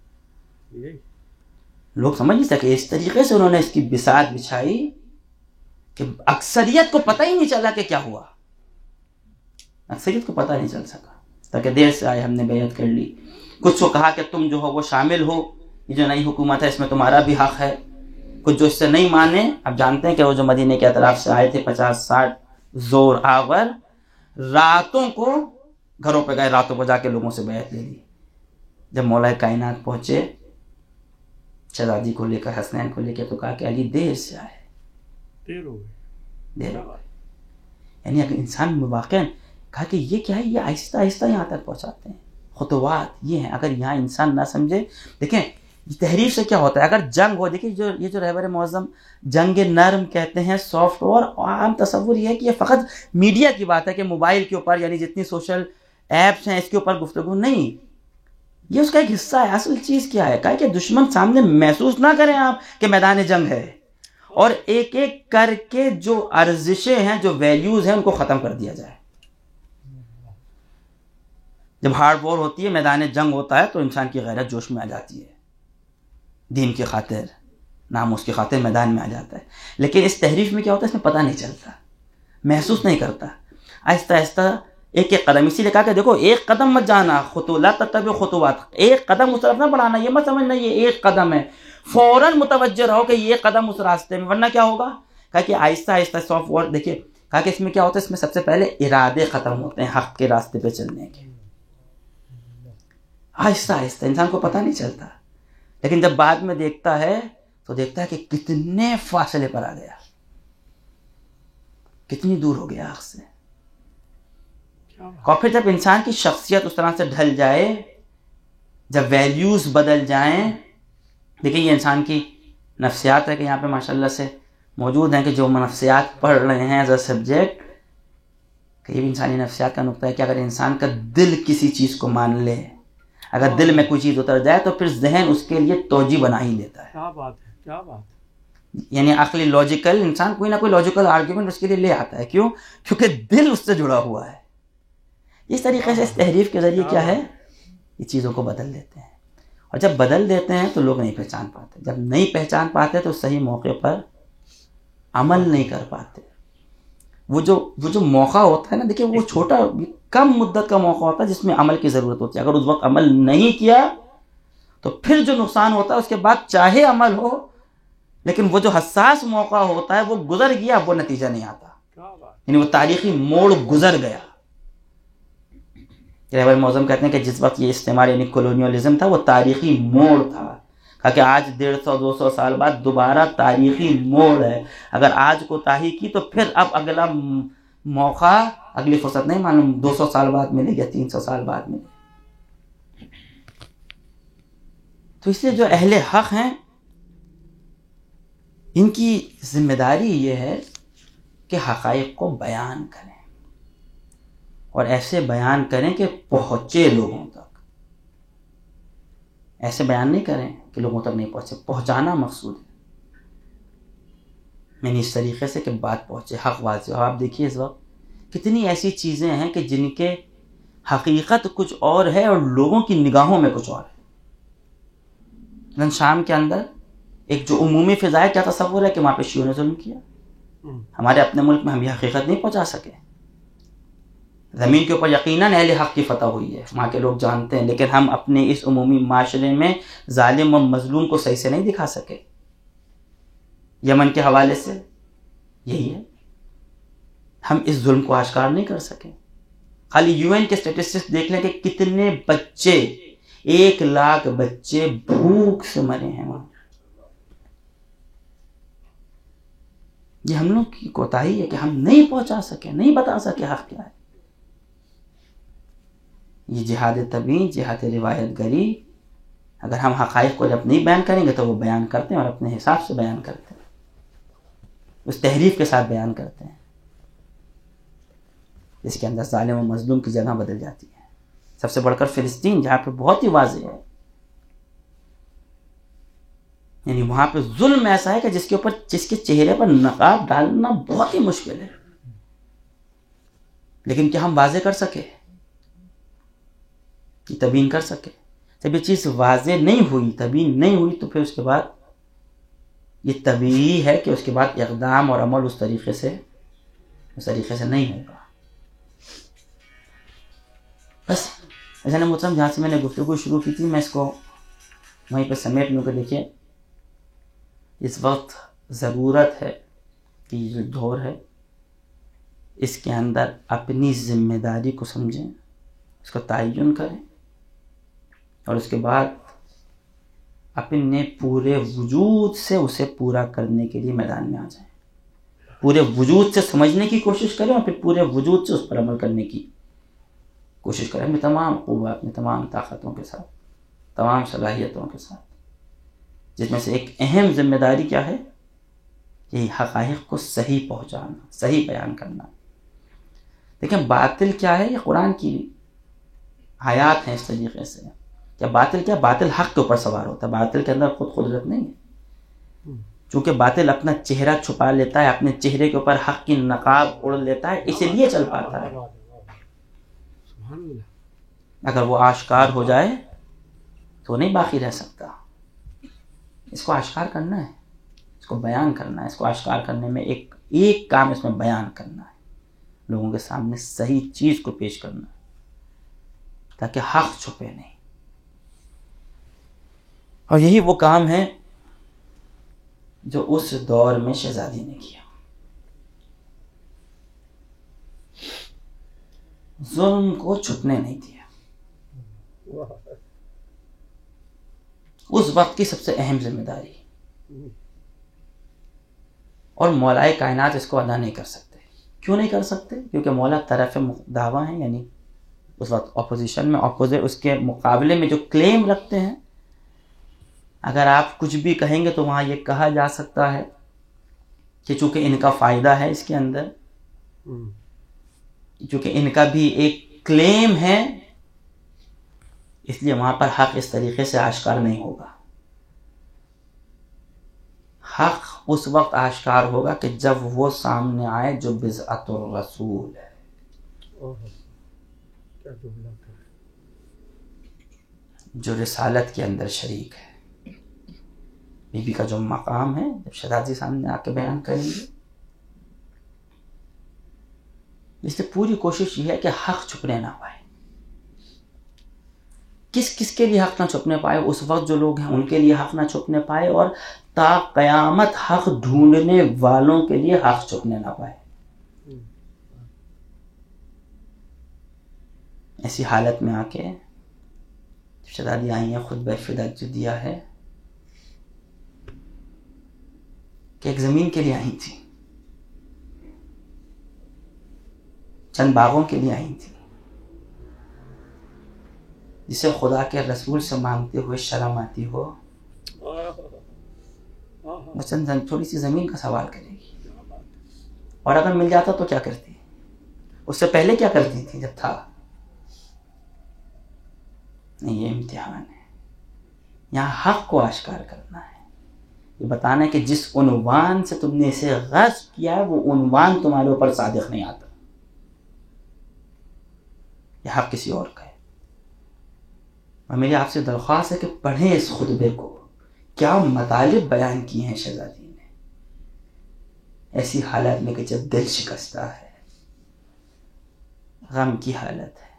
لوگ سمجھ نہیں سکے. اس طریقے سے انہوں نے اس کی بساط بچھائی کہ اکثریت کو پتہ ہی نہیں چلا کہ کیا ہوا. اکثریت کو پتہ نہیں چل سکا، تاکہ دیر سے آئے ہم نے بیعت کر لی. کچھ کو کہا کہ تم جو ہو وہ شامل ہو، یہ جو نئی حکومت ہے اس میں تمہارا بھی حق ہے. کچھ جو اس سے نہیں مانے، اب جانتے ہیں کہ وہ جو مدینے کے اطراف سے آئے تھے پچاس ساٹھ زور آور، راتوں کو گھروں پہ گئے، راتوں کو جا کے لوگوں سے بیعت لے لی. جب مولا کائنات پہنچے شہزادی کو لے کر، حسنین کو لے کے، تو کہا کہ علی دیر سے آئے، دیر ہو گئی دیر ہو گئی. یعنی اگر انسان واقعا کہا کہ یہ کیا ہے، یہ آہستہ آہستہ یہاں تک پہنچاتے ہیں. خطوات یہ ہیں. اگر یہاں انسان نہ سمجھے، دیکھیں تحریف سے کیا ہوتا ہے. اگر جنگ ہو، دیکھیں جو یہ جو رہبر معظم جنگ نرم کہتے ہیں، سافٹ، اور عام تصور یہ ہے کہ یہ فقط میڈیا کی بات ہے کہ موبائل کے اوپر، یعنی جتنی سوشل ایپس ہیں اس کے اوپر گفتگو نہیں. یہ اس کا ایک حصہ ہے. اصل چیز کیا ہے؟ کہا کہ دشمن سامنے محسوس نہ کریں آپ کہ میدان جنگ ہے، اور ایک ایک کر کے جو ارزشیں ہیں، جو ویلیوز ہیں، ان کو ختم کر دیا جائے. جب ہارڈ وار ہوتی ہے، میدان جنگ ہوتا ہے، تو انسان کی غیرت جوش میں آ جاتی ہے، دین کی خاطر، ناموس کی خاطر میدان میں آ جاتا ہے. لیکن اس تحریف میں کیا ہوتا ہے؟ اس میں پتہ نہیں چلتا، محسوس نہیں کرتا. آہستہ آہستہ ایک ایک قدم. اسی لیے کہا کہ دیکھو ایک قدم مت جانا، خطو لا تتبع خطوات، ایک قدم اس طرف نہ بڑھانا. یہ مت سمجھنا یہ ایک قدم ہے، فوراً متوجہ رہو کہ یہ قدم اس راستے میں، ورنہ کیا ہوگا. کہا کہ آہستہ آہستہ سافٹ وار. دیکھیے کہا کہ اس میں کیا ہوتا ہے، اس میں سب سے پہلے ارادے ختم ہوتے ہیں حق کے راستے پہ چلنے کے. آہستہ آہستہ انسان کو پتہ نہیں چلتا، لیکن جب بعد میں دیکھتا ہے تو دیکھتا ہے کہ کتنے فاصلے پر آ گیا، کتنی دور ہو گیا حق سے. اور پھر جب انسان کی شخصیت اس طرح سے ڈھل جائے، جب ویلیوز بدل جائیں. دیکھیں یہ انسان کی نفسیات ہے کہ یہاں پہ ماشاءاللہ سے موجود ہیں کہ جو نفسیات پڑھ رہے ہیں ایز اے سبجیکٹ، کہ یہ بھی انسانی نفسیات کا نقطہ ہے کہ اگر انسان کا دل کسی چیز کو مان لے، اگر دل میں کوئی چیز اتر جائے تو پھر ذہن اس کے لیے توجہ بنا ہی لیتا ہے. کیا بات ہے، کیا بات ہے. یعنی عقلی لاجیکل انسان کوئی نہ کوئی لاجیکل آرگیومنٹ اس کے لیے لے آتا ہے. کیوں؟ کیونکہ دل اس سے جڑا ہوا ہے. اس طریقے سے اس تحریف کے ذریعے کیا ہے یہ چیزوں کو بدل دیتے ہیں، اور جب بدل دیتے ہیں تو لوگ نہیں پہچان پاتے، جب نہیں پہچان پاتے تو صحیح موقع پر عمل نہیں کر پاتے۔ وہ جو وہ جو موقع ہوتا ہے نا، دیکھیں وہ چھوٹا کم مدت کا موقع ہوتا ہے جس میں عمل کی ضرورت ہوتی ہے، اگر اس وقت عمل نہیں کیا تو پھر جو نقصان ہوتا ہے اس کے بعد چاہے عمل ہو، لیکن وہ جو حساس موقع ہوتا ہے وہ گزر گیا، وہ نتیجہ نہیں آتا، یعنی وہ تاریخی موڑ گزر گیا۔ رہبر معظم کہتے ہیں کہ جس وقت یہ استعمار یعنی کولونیلزم تھا وہ تاریخی موڑ تھا، کہا کہ آج ڈیڑھ سو دو سو سال بعد دوبارہ تاریخی موڑ ہے، اگر آج کوتاہی کی تو پھر اب اگلا موقع اگلی فرصت نہیں معلوم دو سو سال بعد ملے یا تین سو سال بعد ملے۔ تو اس لیے جو اہل حق ہیں ان کی ذمہ داری یہ ہے کہ حقائق کو بیان کریں، اور ایسے بیان کریں کہ پہنچے لوگوں تک، ایسے بیان نہیں کریں کہ لوگوں تک نہیں پہنچے، پہنچانا مقصود ہے، یعنی اس طریقے سے کہ بات پہنچے، حق واضح ہو۔ آپ دیکھیے اس وقت کتنی ایسی چیزیں ہیں کہ جن کے حقیقت کچھ اور ہے اور لوگوں کی نگاہوں میں کچھ اور ہے۔ شام کے اندر ایک جو عمومی فضا ہے، کیا تصور ہے کہ وہاں پہ شیعوں نے ظلم کیا؟ ہمارے اپنے ملک میں ہم یہ حقیقت نہیں پہنچا سکے۔ زمین کے اوپر یقیناً اہل حق کی فتح ہوئی ہے، وہاں کے لوگ جانتے ہیں، لیکن ہم اپنے اس عمومی معاشرے میں ظالم و مظلوم کو صحیح سے نہیں دکھا سکے۔ یمن کے حوالے سے یہی ہے، ہم اس ظلم کو آشکار نہیں کر سکے۔ خالی یو این کے اسٹیٹسٹکس دیکھ لیں کہ کتنے بچے، ایک لاکھ بچے بھوک سے مرے ہیں وہاں۔ یہ ہم لوگ کی کوتاہی ہے کہ ہم نہیں پہنچا سکے، نہیں بتا سکے حق کیا ہے۔ یہ جہاد تبیین، جہاد روایت گری، اگر ہم حقائق کو جب نہیں بیان کریں گے تو وہ بیان کرتے ہیں اور اپنے حساب سے بیان کرتے ہیں، اس تحریف کے ساتھ بیان کرتے ہیں جس کے اندر ظالم و مظلوم کی جگہ بدل جاتی ہے۔ سب سے بڑھ کر فلسطین، جہاں پہ بہت ہی واضح ہے، یعنی وہاں پہ ظلم ایسا ہے کہ جس کے اوپر جس کے چہرے پر نقاب ڈالنا بہت ہی مشکل ہے، لیکن کیا ہم واضح کر سکے، کہ تبیین کر سکے؟ جب یہ چیز واضح نہیں ہوئی، تبیین نہیں ہوئی، تو پھر اس کے بعد یہ طبیعی ہے کہ اس کے بعد اقدام اور عمل اس طریقے سے اس طریقے سے نہیں ہوگا۔ بس ایسا نہیں محترم، جہاں سے میں نے گفتگو شروع کی تھی میں اس کو وہیں پہ سمیٹ لوں کہ دیکھیے اس وقت ضرورت ہے کہ یہ جو دور ہے اس کے اندر اپنی ذمہ داری کو سمجھیں، اس کو تعین کریں، اور اس کے بعد اپنے پورے وجود سے اسے پورا کرنے کے لیے میدان میں آ جائیں، پورے وجود سے سمجھنے کی کوشش کریں اور پھر پورے وجود سے اس پر عمل کرنے کی کوشش کریں، اپنی تمام قوت، اپنی تمام طاقتوں کے ساتھ، تمام صلاحیتوں کے ساتھ، جس میں سے ایک اہم ذمہ داری کیا ہے؟ یہی حقائق کو صحیح پہنچانا، صحیح بیان کرنا۔ دیکھیں باطل کیا ہے، یہ قرآن کی آیات ہیں اس طریقے سے۔ کیا باطل کیا؟ باطل حق کے اوپر سوار ہوتا ہے، باطل کے اندر خود قدرت نہیں ہے، چونکہ باطل اپنا چہرہ چھپا لیتا ہے، اپنے چہرے کے اوپر حق کی نقاب اڑ لیتا ہے، اسی لیے چل پاتا ہے۔ اگر وہ آشکار ہو جائے تو نہیں باقی رہ سکتا۔ اس کو آشکار کرنا ہے، اس کو بیان کرنا ہے، اس کو آشکار کرنے میں ایک ایک کام اس میں بیان کرنا ہے، لوگوں کے سامنے صحیح چیز کو پیش کرنا ہے تاکہ حق چھپے نہیں۔ اور یہی وہ کام ہے جو اس دور میں شہزادی نے کیا۔ ظلم کو چھپنے نہیں دیا۔ اس وقت کی سب سے اہم ذمہ داری، اور مولائے کائنات اس کو ادا نہیں کر سکتے۔ کیوں نہیں کر سکتے؟ کیونکہ مولا طرف دعویٰ ہیں، یعنی اس وقت اپوزیشن میں، اپوزٹ اس کے مقابلے میں جو کلیم رکھتے ہیں، اگر آپ کچھ بھی کہیں گے تو وہاں یہ کہا جا سکتا ہے کہ چونکہ ان کا فائدہ ہے اس کے اندر، چونکہ ان کا بھی ایک کلیم ہے، اس لیے وہاں پر حق اس طریقے سے آشکار نہیں ہوگا۔ حق اس وقت آشکار ہوگا کہ جب وہ سامنے آئے جو بضعت الرسول ہے، جو رسالت کے اندر شریک ہے. بی بی کا جو مقام ہے جب شہزادی سامنے آ کے بیان کریں گے، اس سے پوری کوشش یہ ہے کہ حق چھپنے نہ پائے. کس کس کے لیے حق نہ چھپنے پائے؟ اس وقت جو لوگ ہیں ان کے لیے حق نہ چھپنے پائے، اور تا قیامت حق ڈھونڈنے والوں کے لیے حق چھپنے نہ پائے. ایسی حالت میں آ کے شہزادی آئی ہیں، خطبہ فدا جو دیا ہے کہ ایک زمین کے لیے آئی تھی، چند باغوں کے لیے آئی تھی، جسے خدا کے رسول سے مانگتے ہوئے شرم آتی ہو، وہ چند تھوڑی سی زمین کا سوال کرے گی. اور اگر مل جاتا تو کیا کرتی؟ اس سے پہلے کیا کرتی تھی جب تھا؟ نہیں، یہ امتحان ہے. یہاں حق کو آشکار کرنا ہے، یہ بتانا ہے کہ جس عنوان سے تم نے اسے غصب کیا ہے وہ عنوان تمہارے اوپر صادق نہیں آتا، یہ حق کسی اور کا ہے. اور میری آپ سے درخواست ہے کہ پڑھیں اس خطبے کو، کیا مطالب بیان کیے ہیں شہزادی نے ایسی حالت میں کہ جب دل شکستہ ہے، غم کی حالت ہے.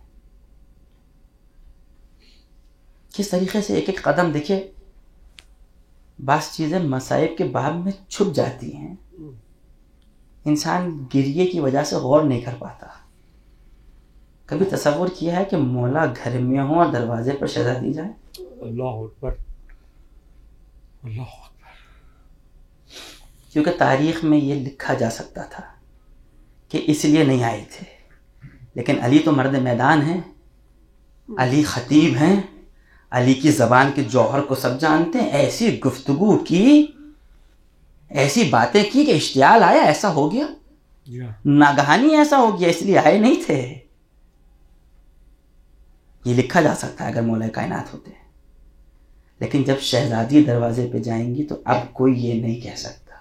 کس طریقے سے ایک ایک قدم دیکھے، بعض چیزیں مصائب کے باب میں چھپ جاتی ہیں، انسان گریے کی وجہ سے غور نہیں کر پاتا. کبھی تصور کیا ہے کہ مولا گھر میں ہوں اور دروازے پر شہزادی جائے؟ اللہ اکبر، اللہ اکبر. کیونکہ تاریخ میں یہ لکھا جا سکتا تھا کہ اس لیے نہیں آئے تھے، لیکن علی تو مرد میدان ہیں، علی خطیب ہیں، علی کی زبان کے جوہر کو سب جانتے ہیں. ایسی گفتگو کی، ایسی باتیں کی کہ اشتعال آیا، ایسا ہو گیا، ناگہانی ایسا ہو گیا، اس لیے آئے نہیں تھے. یہ لکھا جا سکتا ہے اگر مولا کائنات ہوتے. لیکن جب شہزادی دروازے پہ جائیں گی تو اب کوئی یہ نہیں کہہ سکتا،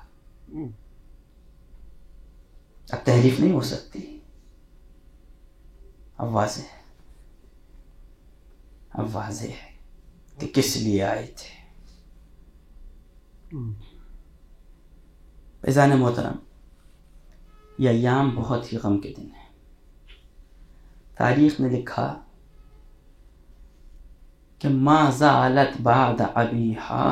اب تحریف نہیں ہو سکتی. اب واضح ہے، اب واضح ہے کہ کس لیے آئے تھے. عزیزان محترم، یہ ایام بہت ہی غم کے دن ہیں. تاریخ نے لکھا کہ ما زالت بعد ابیہا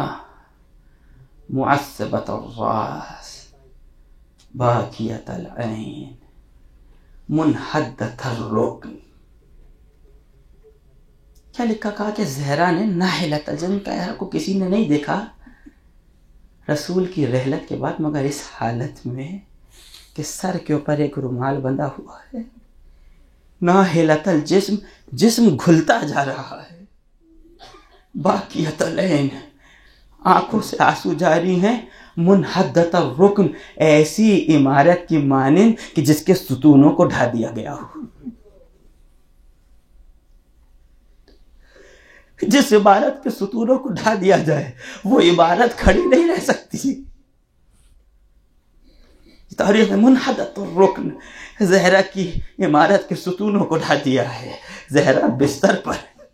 معصبۃ الراس باکیۃ العین منحدۃ الرکن. کیا لکھا؟ کہا کہ زہرا نے ناحلت الجن کا کو کسی نے نہیں دیکھا رسول کی رحلت کے بعد مگر اس حالت میں کہ سر کے اوپر ایک رومال بندھا ہوا ہے، ناحلت الجسم، جسم گھلتا جا رہا ہے، باقیت العین، آنکھوں سے آنسو جاری ہیں، منحدۃ الرکن، ایسی عمارت کی مانند کہ جس کے ستونوں کو ڈھا دیا گیا ہو. جس عبارت کے ستونوں کو ڈھا دیا جائے وہ عبارت کھڑی نہیں رہ سکتی. تاریخ منحدۃ الرکن، زہرا کی عمارت کے ستونوں کو ڈھا دیا ہے. زہرا بستر پر.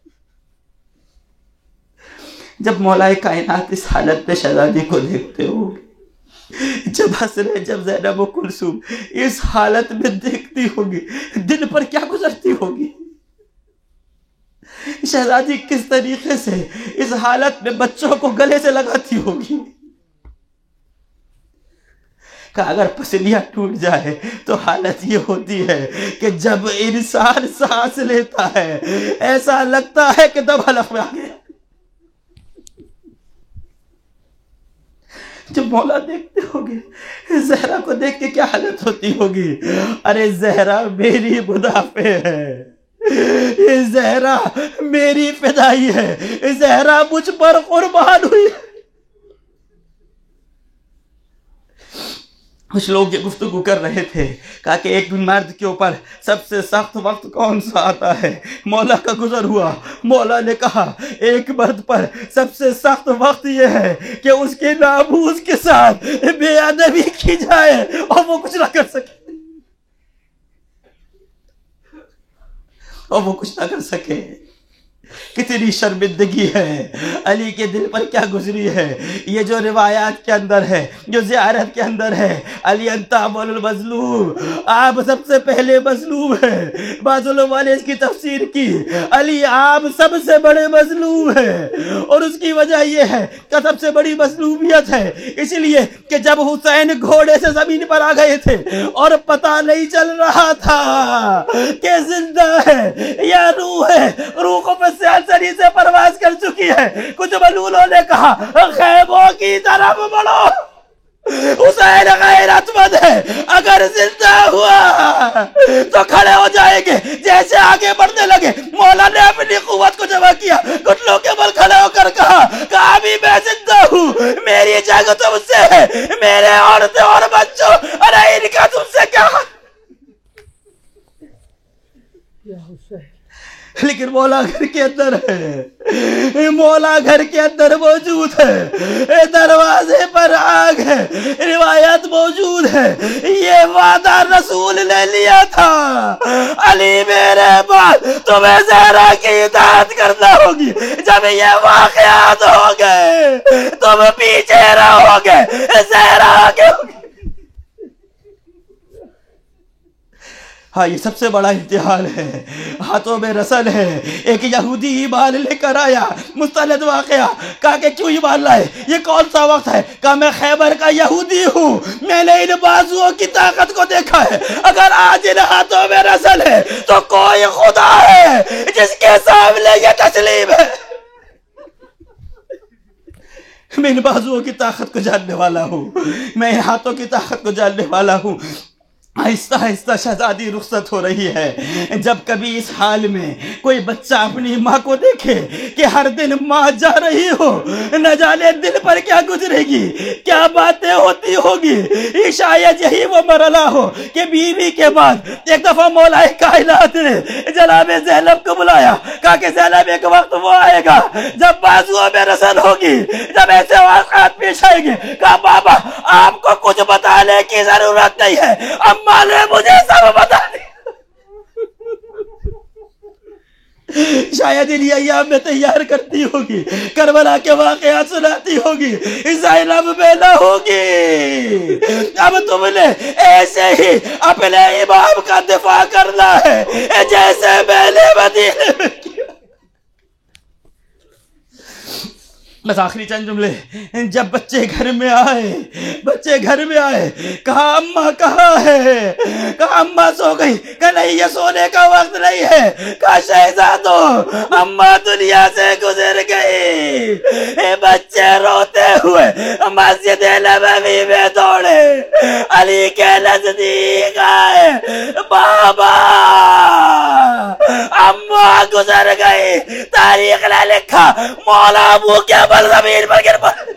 جب مولا کائنات اس حالت میں شہزادی کو دیکھتے ہو، جب حسرے، جب زینب و کلثوم اس حالت میں دیکھتی ہوگی، دن پر کیا گزرتی ہوگی؟ شہزادی کس طریقے سے اس حالت میں بچوں کو گلے سے لگاتی ہوگی کہ اگر پسلیاں ٹوٹ جائے تو حالت یہ ہوتی ہے کہ جب انسان سانس لیتا ہے ایسا لگتا ہے کہ دم حلق میں آ گیا. جب مولا دیکھتے ہوگے زہرا کو دیکھ کے کیا حالت ہوتی ہوگی؟ ارے زہرا میری مدافع ہے، یہ زہرا میری فدائی ہے، زہرا مجھ پر قربان ہوئی. کچھ لوگ یہ گفتگو کر رہے تھے، کہا کہ ایک مرد کے اوپر سب سے سخت وقت کون سا آتا ہے؟ مولا کا گزر ہوا. مولا نے کہا ایک مرد پر سب سے سخت وقت یہ ہے کہ اس کے ناموس کے ساتھ بے ادبی کی جائے اور وہ کچھ نہ کر سکے. اور وہ کچھ نہ کر سکے. کتنی شرمندگی ہے علی کے دل پر کیا گزری ہے. یہ جو روایات کے اندر ہے، جو زیارت کے اندر ہے، علی انت اول المظلوم، آپ سب سے پہلے مظلوم ہیں. بعض علماء نے اس کی تفسیر کی، علی آپ سب سے بڑے مظلوم ہیں. اور اس کی وجہ یہ ہے کہ سب سے بڑی مظلومیت ہے اس لیے کہ جب حسین گھوڑے سے زمین پر آ گئے تھے اور پتہ نہیں چل رہا تھا کہ زندہ ہے یا روح ہے، روح کو سیالسری سے پرواز کر چکی ہے. کچھ ملولوں نے کہا خیموں کی طرف بڑھو، حسین غیرت مند ہے، اگر زندہ ہوا تو کھڑے ہو جائیں گے. جیسے آگے بڑھنے لگے مولا نے اپنی قوت کو جمع کیا، گھٹنوں کے بل کھڑے ہو کر کہا کہ ابھی میں زندہ ہوں، میری جنگ تم سے ہے، میرے عورتیں اور بچوں، ارے ان کا تم سے کیا. لیکن مولا گھر کے اندر ہے، مولا گھر کے اندر موجود ہے، دروازے پر آگ ہے، روایت موجود ہے. یہ وعدہ رسول نے لیا تھا، علی میرے بعد تمہیں زہرا کی اطاعت کرنا ہوگی. جب یہ واقعات ہو گئے تم پیچھے رہو گے، زہرا آگے ہوگی. ہاں یہ سب سے بڑا امتحان ہے. ہاتھوں میں رسل ہے. ایک یہودی ایمان لے کر آیا، مستند واقعہ. کہا کہ کیوں ایمان لائے، یہ کون سا وقت ہے؟ کہا میں خیبر کا یہودی ہوں، میں نے ان بازوؤں کی طاقت کو دیکھا ہے. اگر آج ان ہاتھوں میں رسل ہے تو کوئی خدا ہے جس کے سامنے یہ تسلیم ہے. میں ان بازوؤں کی طاقت کو جاننے والا ہوں، میں ان ہاتھوں کی طاقت کو جاننے والا ہوں. آہستہ آہستہ شہزادی رخصت ہو رہی ہے. جب کبھی اس حال میں کوئی بچہ اپنی ماں کو دیکھے کہ ہر دن ماں جا رہی ہو، نہ جانے دل پر کیا گزرے گی، کیا باتیں ہوتی ہوگی. شاید یہی وہ مرحلہ ہو کہ بیوی کے بعد ایک دفعہ مولا کائنات نے جناب زینب کو بلایا. کہا کہ زینب ایک وقت وہ آئے گا جب بازوؤں میں رسل ہوگی، جب ایسے واقعات پیش آئیں گے. کہا بابا آپ کو کچھ بتانے کی ضرورت نہیں ہے، اماں نے مجھے سب بتا دی. شاید انہی ایام میں تیار کرتی ہوگی، کربلا کے واقعات سناتی ہوگی، زینب میں نہ ہوگی. اب تم نے ایسے ہی اپنے امام کا دفاع کرنا ہے جیسے میں نے مدینے میں کیا. بس آخری چند جملے. جب بچے گھر میں آئے بچے گھر میں آئے کہا اماں کہاں ہے؟ کہا اماں سو گئی. کہا نہیں یہ سونے کا وقت نہیں ہے. کہا شہزادو اماں دنیا سے گزر گئی. بچے روتے ہوئے مسجد نبوی میں دوڑے، علی کے نزدیک آئے. بابا اماں گزر گئی. تاریخ نے لکھا مولا ابو کیا زمین پر گر پڑ.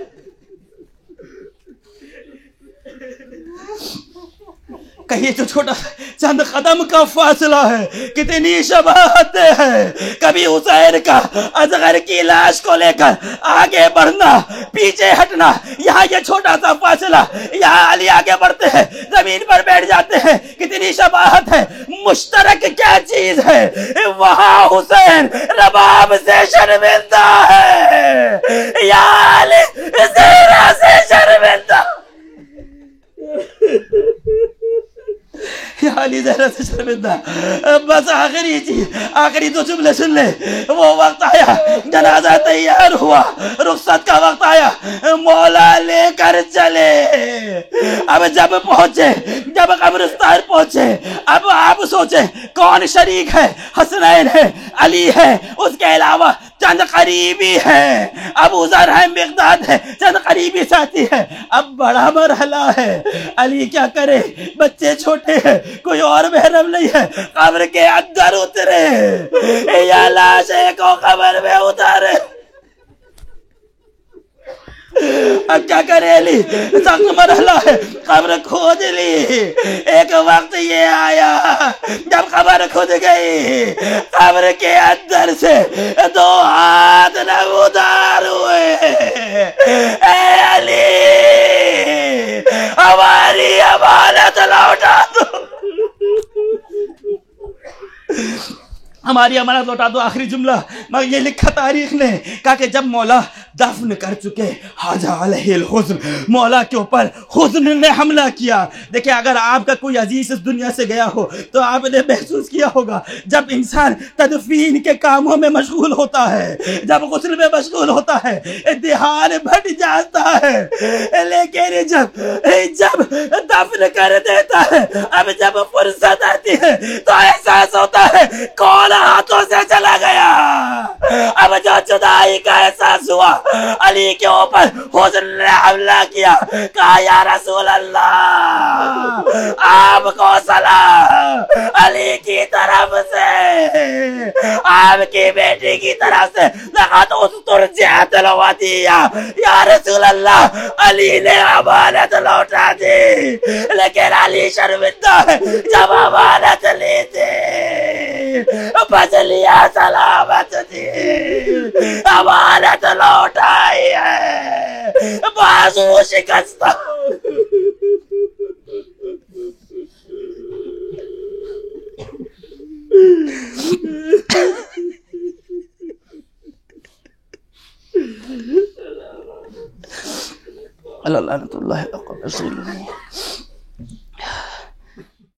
کہیں تو چھوٹا چند قدم کا فاصلہ ہے، کتنی شباہتیں ہیں. کبھی حسین کا اصغر کی لاش کو لے کر آگے بڑھنا، پیچھے ہٹنا، یہاں یہ چھوٹا سا فاصلہ، یہاں علی آگے بڑھتے ہیں، زمین پر بیٹھ جاتے ہیں. کتنی شباہت ہے. مشترک کیا چیز ہے؟ وہاں حسین رباب سے شرمندہ ہے، یا علی زہرا سے شرمندہ. یا علی زہرا سے شرمندہ. بس آخری چیز، آخری دو جملے سن لے. وہ وقت آیا، جنازہ تیار ہوا، رخصت کا وقت آیا، مولا لے کر چلے. اب جب پہنچے، جب قبرستان پہنچے، اب آپ سوچیں کون شریک ہے؟ حسنین ہے، علی ہے، اس کے علاوہ چند قریبی ہے، ابو ذر ہے، مقداد ہے، چند قریبی ساتھی ہے. اب بڑا مرحلہ ہے. علی کیا کرے؟ بچے چھوٹے ہیں، کوئی اور محرم نہیں ہے. قبر کے اندر اترے یا لاشیں کو قبر میں اتارے. اب کیا کرے علی؟ سخت مرحلہ ہے. قبر کھود لی. ایک وقت یہ آیا جب قبر کھود گئی، قبر کے اندر سے دو ہاتھ نمودار ہوئے. اے علی ہماری امانت لوٹا دو. ہماری امانت لوٹا دو. آخری جملہ مگر یہ لکھا تاریخ نے, کہا کہ جب مولا دفن کر چکے حاجہ علیہ الحزن, مولا کے اوپر حزن نے حملہ کیا. دیکھیں اگر آپ کا کوئی عزیز اس دنیا سے گیا ہو تو آپ نے محسوس کیا ہوگا جب انسان تدفین کے کاموں میں مشغول ہوتا ہے, جب غسل میں مشغول ہوتا ہے, دھیان بھٹ جاتا ہے, لیکن جب جب دفن کر دیتا ہے, اب جب فرصت آتی ہے تو احساس ہوتا ہے کون ہاتھوں سے چلا گیا. اب جو جدائی کا احساس ہوا, علی کے اوپر حزن نے حملہ کیا, کہا یا رسول اللہ آپ کو سلام, علی کی طرف سے, آپ کی بیٹی کی طرف سے, لقد استرجعت الودیعہ, یا رسول اللہ علی نے امانت لوٹا دی, لیکن علی شرمندہ ہے جب امانت لی تھی, بچ لیا سلامت تھی, امانت لوٹائی ہے, بازو شکستہ. اللہ لعنت اللہ علیہ وسلم.